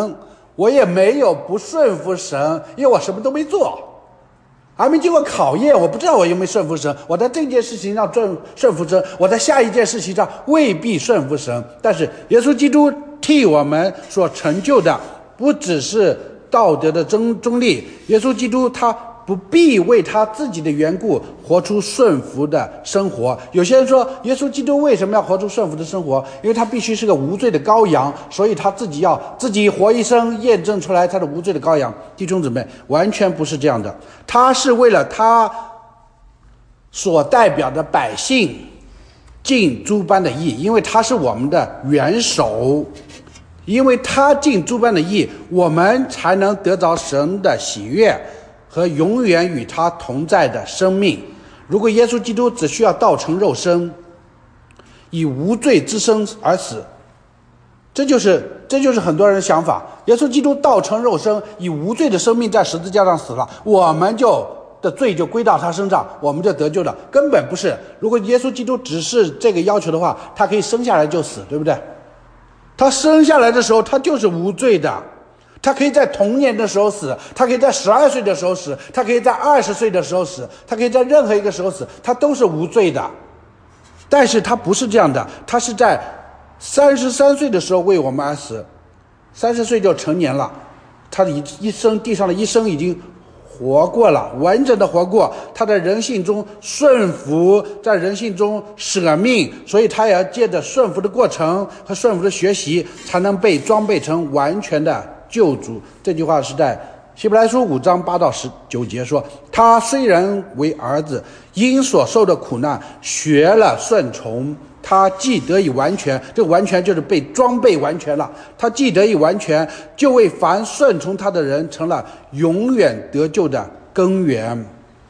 我也没有不顺服神，因为我什么都没做，还没经过考验，我不知道我有没有顺服神。我在这件事情上顺顺服神，我在下一件事情上未必顺服神。但是耶稣基督替我们所成就的，不只是道德的中中立，耶稣基督他不必为他自己的缘故活出顺服的生活。有些人说，耶稣基督为什么要活出顺服的生活？因为他必须是个无罪的羔羊，所以他自己要自己活一生，验证出来他的无罪的羔羊。弟兄姊妹，完全不是这样的。他是为了他所代表的百姓尽诸般的义，因为他是我们的元首，因为他尽诸般的义，我们才能得着神的喜悦和永远与他同在的生命。如果耶稣基督只需要道成肉身，以无罪之身而死，这就是这就是很多人的想法。耶稣基督道成肉身，以无罪的生命在十字架上死了，我们就的罪就归到他身上，我们就得救了。根本不是。如果耶稣基督只是这个要求的话，他可以生下来就死，对不对？他生下来的时候他就是无罪的，他可以在童年的时候死，他可以在十二岁的时候死，他可以在二十岁的时候死，他可以在任何一个时候死，他都是无罪的。但是他不是这样的，他是在三十三岁的时候为我们而死，三十岁就成年了，他的一生地上的一生已经活过了，完整的活过，他在人性中顺服，在人性中舍命，所以他也要借着顺服的过程和顺服的学习，才能被装备成完全的救主。这句话是在希伯来书五章八到十九节说，他虽然为儿子，因所受的苦难学了顺从，他既得以完全，这个完全就是被装备完全了，他既得以完全，就为凡顺从他的人成了永远得救的根源。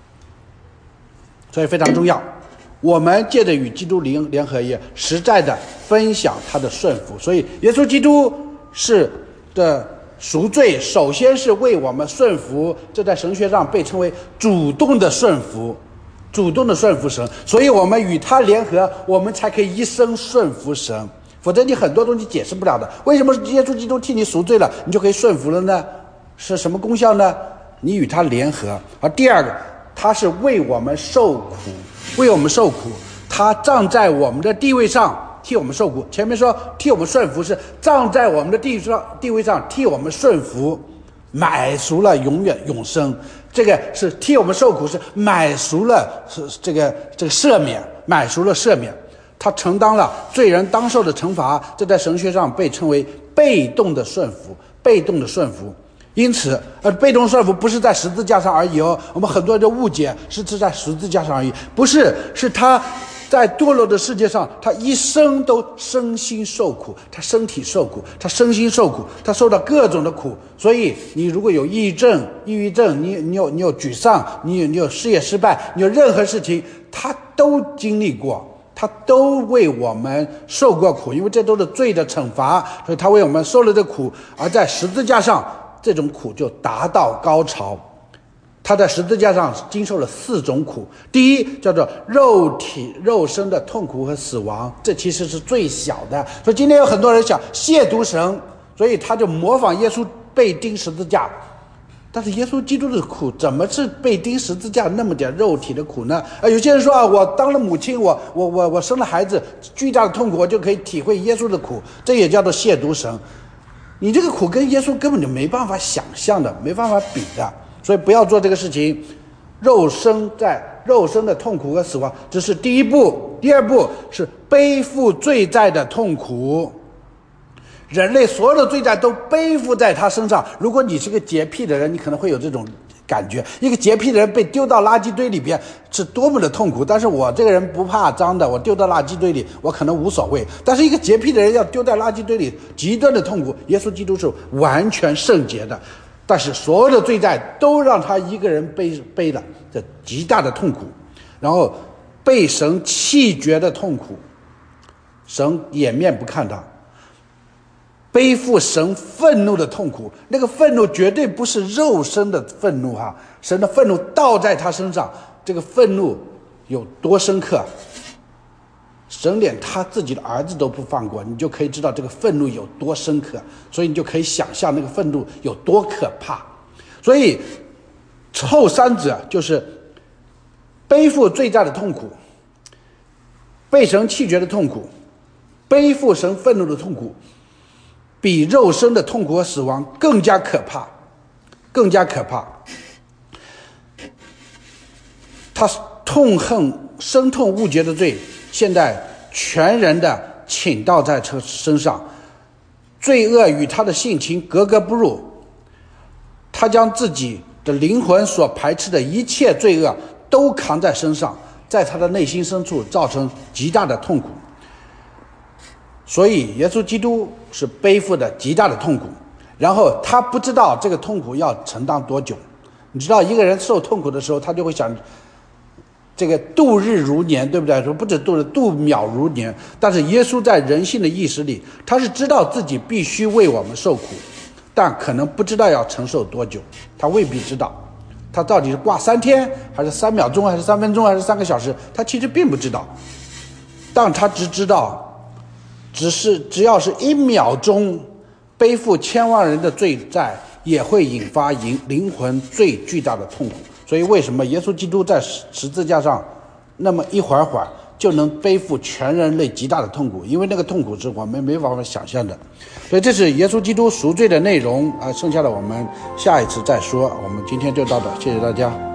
所以非常重要，我们借着与基督联联合也实在的分享他的顺服。所以耶稣基督是的赎罪首先是为我们顺服，这在神学上被称为主动的顺服，主动的顺服神，所以我们与他联合，我们才可以一生顺服神，否则你很多东西解释不了的。为什么耶稣基督替你赎罪了，你就可以顺服了呢？是什么功效呢？你与他联合。而第二个，他是为我们受苦，为我们受苦，他站在我们的地位上替我们受苦。前面说替我们顺服，是站在我们的地上地位上替我们顺服，买赎了永远永生。这个是替我们受苦，是买赎了是这个这个赦免，买赎了赦免。他承担了罪人当受的惩罚，这在神学上被称为被动的顺服，被动的顺服。因此呃，被动顺服不是在十字架上而已哦，我们很多人的误解是是在十字架上而已，不是，是他在堕落的世界上，他一生都身心受苦，他身体受苦，他身心受苦，他受到各种的苦。所以你如果有抑郁症抑郁症你你有你有沮丧，你有你有事业失败，你有任何事情，他都经历过，他都为我们受过苦，因为这都是罪的惩罚，所以他为我们受了这苦。而在十字架上，这种苦就达到高潮。他在十字架上经受了四种苦，第一叫做肉体肉身的痛苦和死亡，这其实是最小的。所以今天有很多人想亵渎神，所以他就模仿耶稣被钉十字架。但是耶稣基督的苦怎么是被钉十字架那么点肉体的苦呢？啊，有些人说啊，我当了母亲，我我我我生了孩子，巨大的痛苦，我就可以体会耶稣的苦，这也叫做亵渎神。你这个苦跟耶稣根本就没办法想象的，没办法比的。所以不要做这个事情。肉身在肉身的痛苦和死亡，这是第一步。第二步是背负罪债的痛苦，人类所有的罪债都背负在他身上。如果你是个洁癖的人，你可能会有这种感觉，一个洁癖的人被丢到垃圾堆里边是多么的痛苦。但是我这个人不怕脏的，我丢到垃圾堆里我可能无所谓，但是一个洁癖的人要丢在垃圾堆里，极端的痛苦。耶稣基督是完全圣洁的，但是所有的罪债都让他一个人背背了，这极大的痛苦。然后被神弃绝的痛苦，神掩面不看他，背负神愤怒的痛苦，那个愤怒绝对不是肉身的愤怒哈，神的愤怒倒在他身上，这个愤怒有多深刻， 神连他自己的儿子都不放过，你就可以知道这个愤怒有多深刻，所以你就可以想象那个愤怒有多可怕。所以后三者就是背负罪债的痛苦，被神弃绝的痛苦，背负神愤怒的痛苦，比肉身的痛苦和死亡更加可怕，更加可怕。他痛恨深痛恶绝的罪，现在全然的倾倒在他身上，罪恶与他的性情格格不入，他将自己的灵魂所排斥的一切罪恶都扛在身上，在他的内心深处造成极大的痛苦。所以耶稣基督是背负的极大的痛苦，然后他不知道这个痛苦要承担多久。你知道一个人受痛苦的时候，他就会想这个度日如年，对不对？说不止度日，度秒如年。但是耶稣在人性的意识里，他是知道自己必须为我们受苦，但可能不知道要承受多久，他未必知道他到底是挂三天还是三秒钟还是三分钟还是三个小时，他其实并不知道。但他只知道只是只要是一秒钟背负千万人的罪债，也会引发灵魂最巨大的痛苦。所以为什么耶稣基督在十字架上那么一会儿会儿就能背负全人类极大的痛苦？因为那个痛苦是我们没办法想象的。所以这是耶稣基督赎罪的内容啊，剩下的我们下一次再说。我们今天就到这，谢谢大家。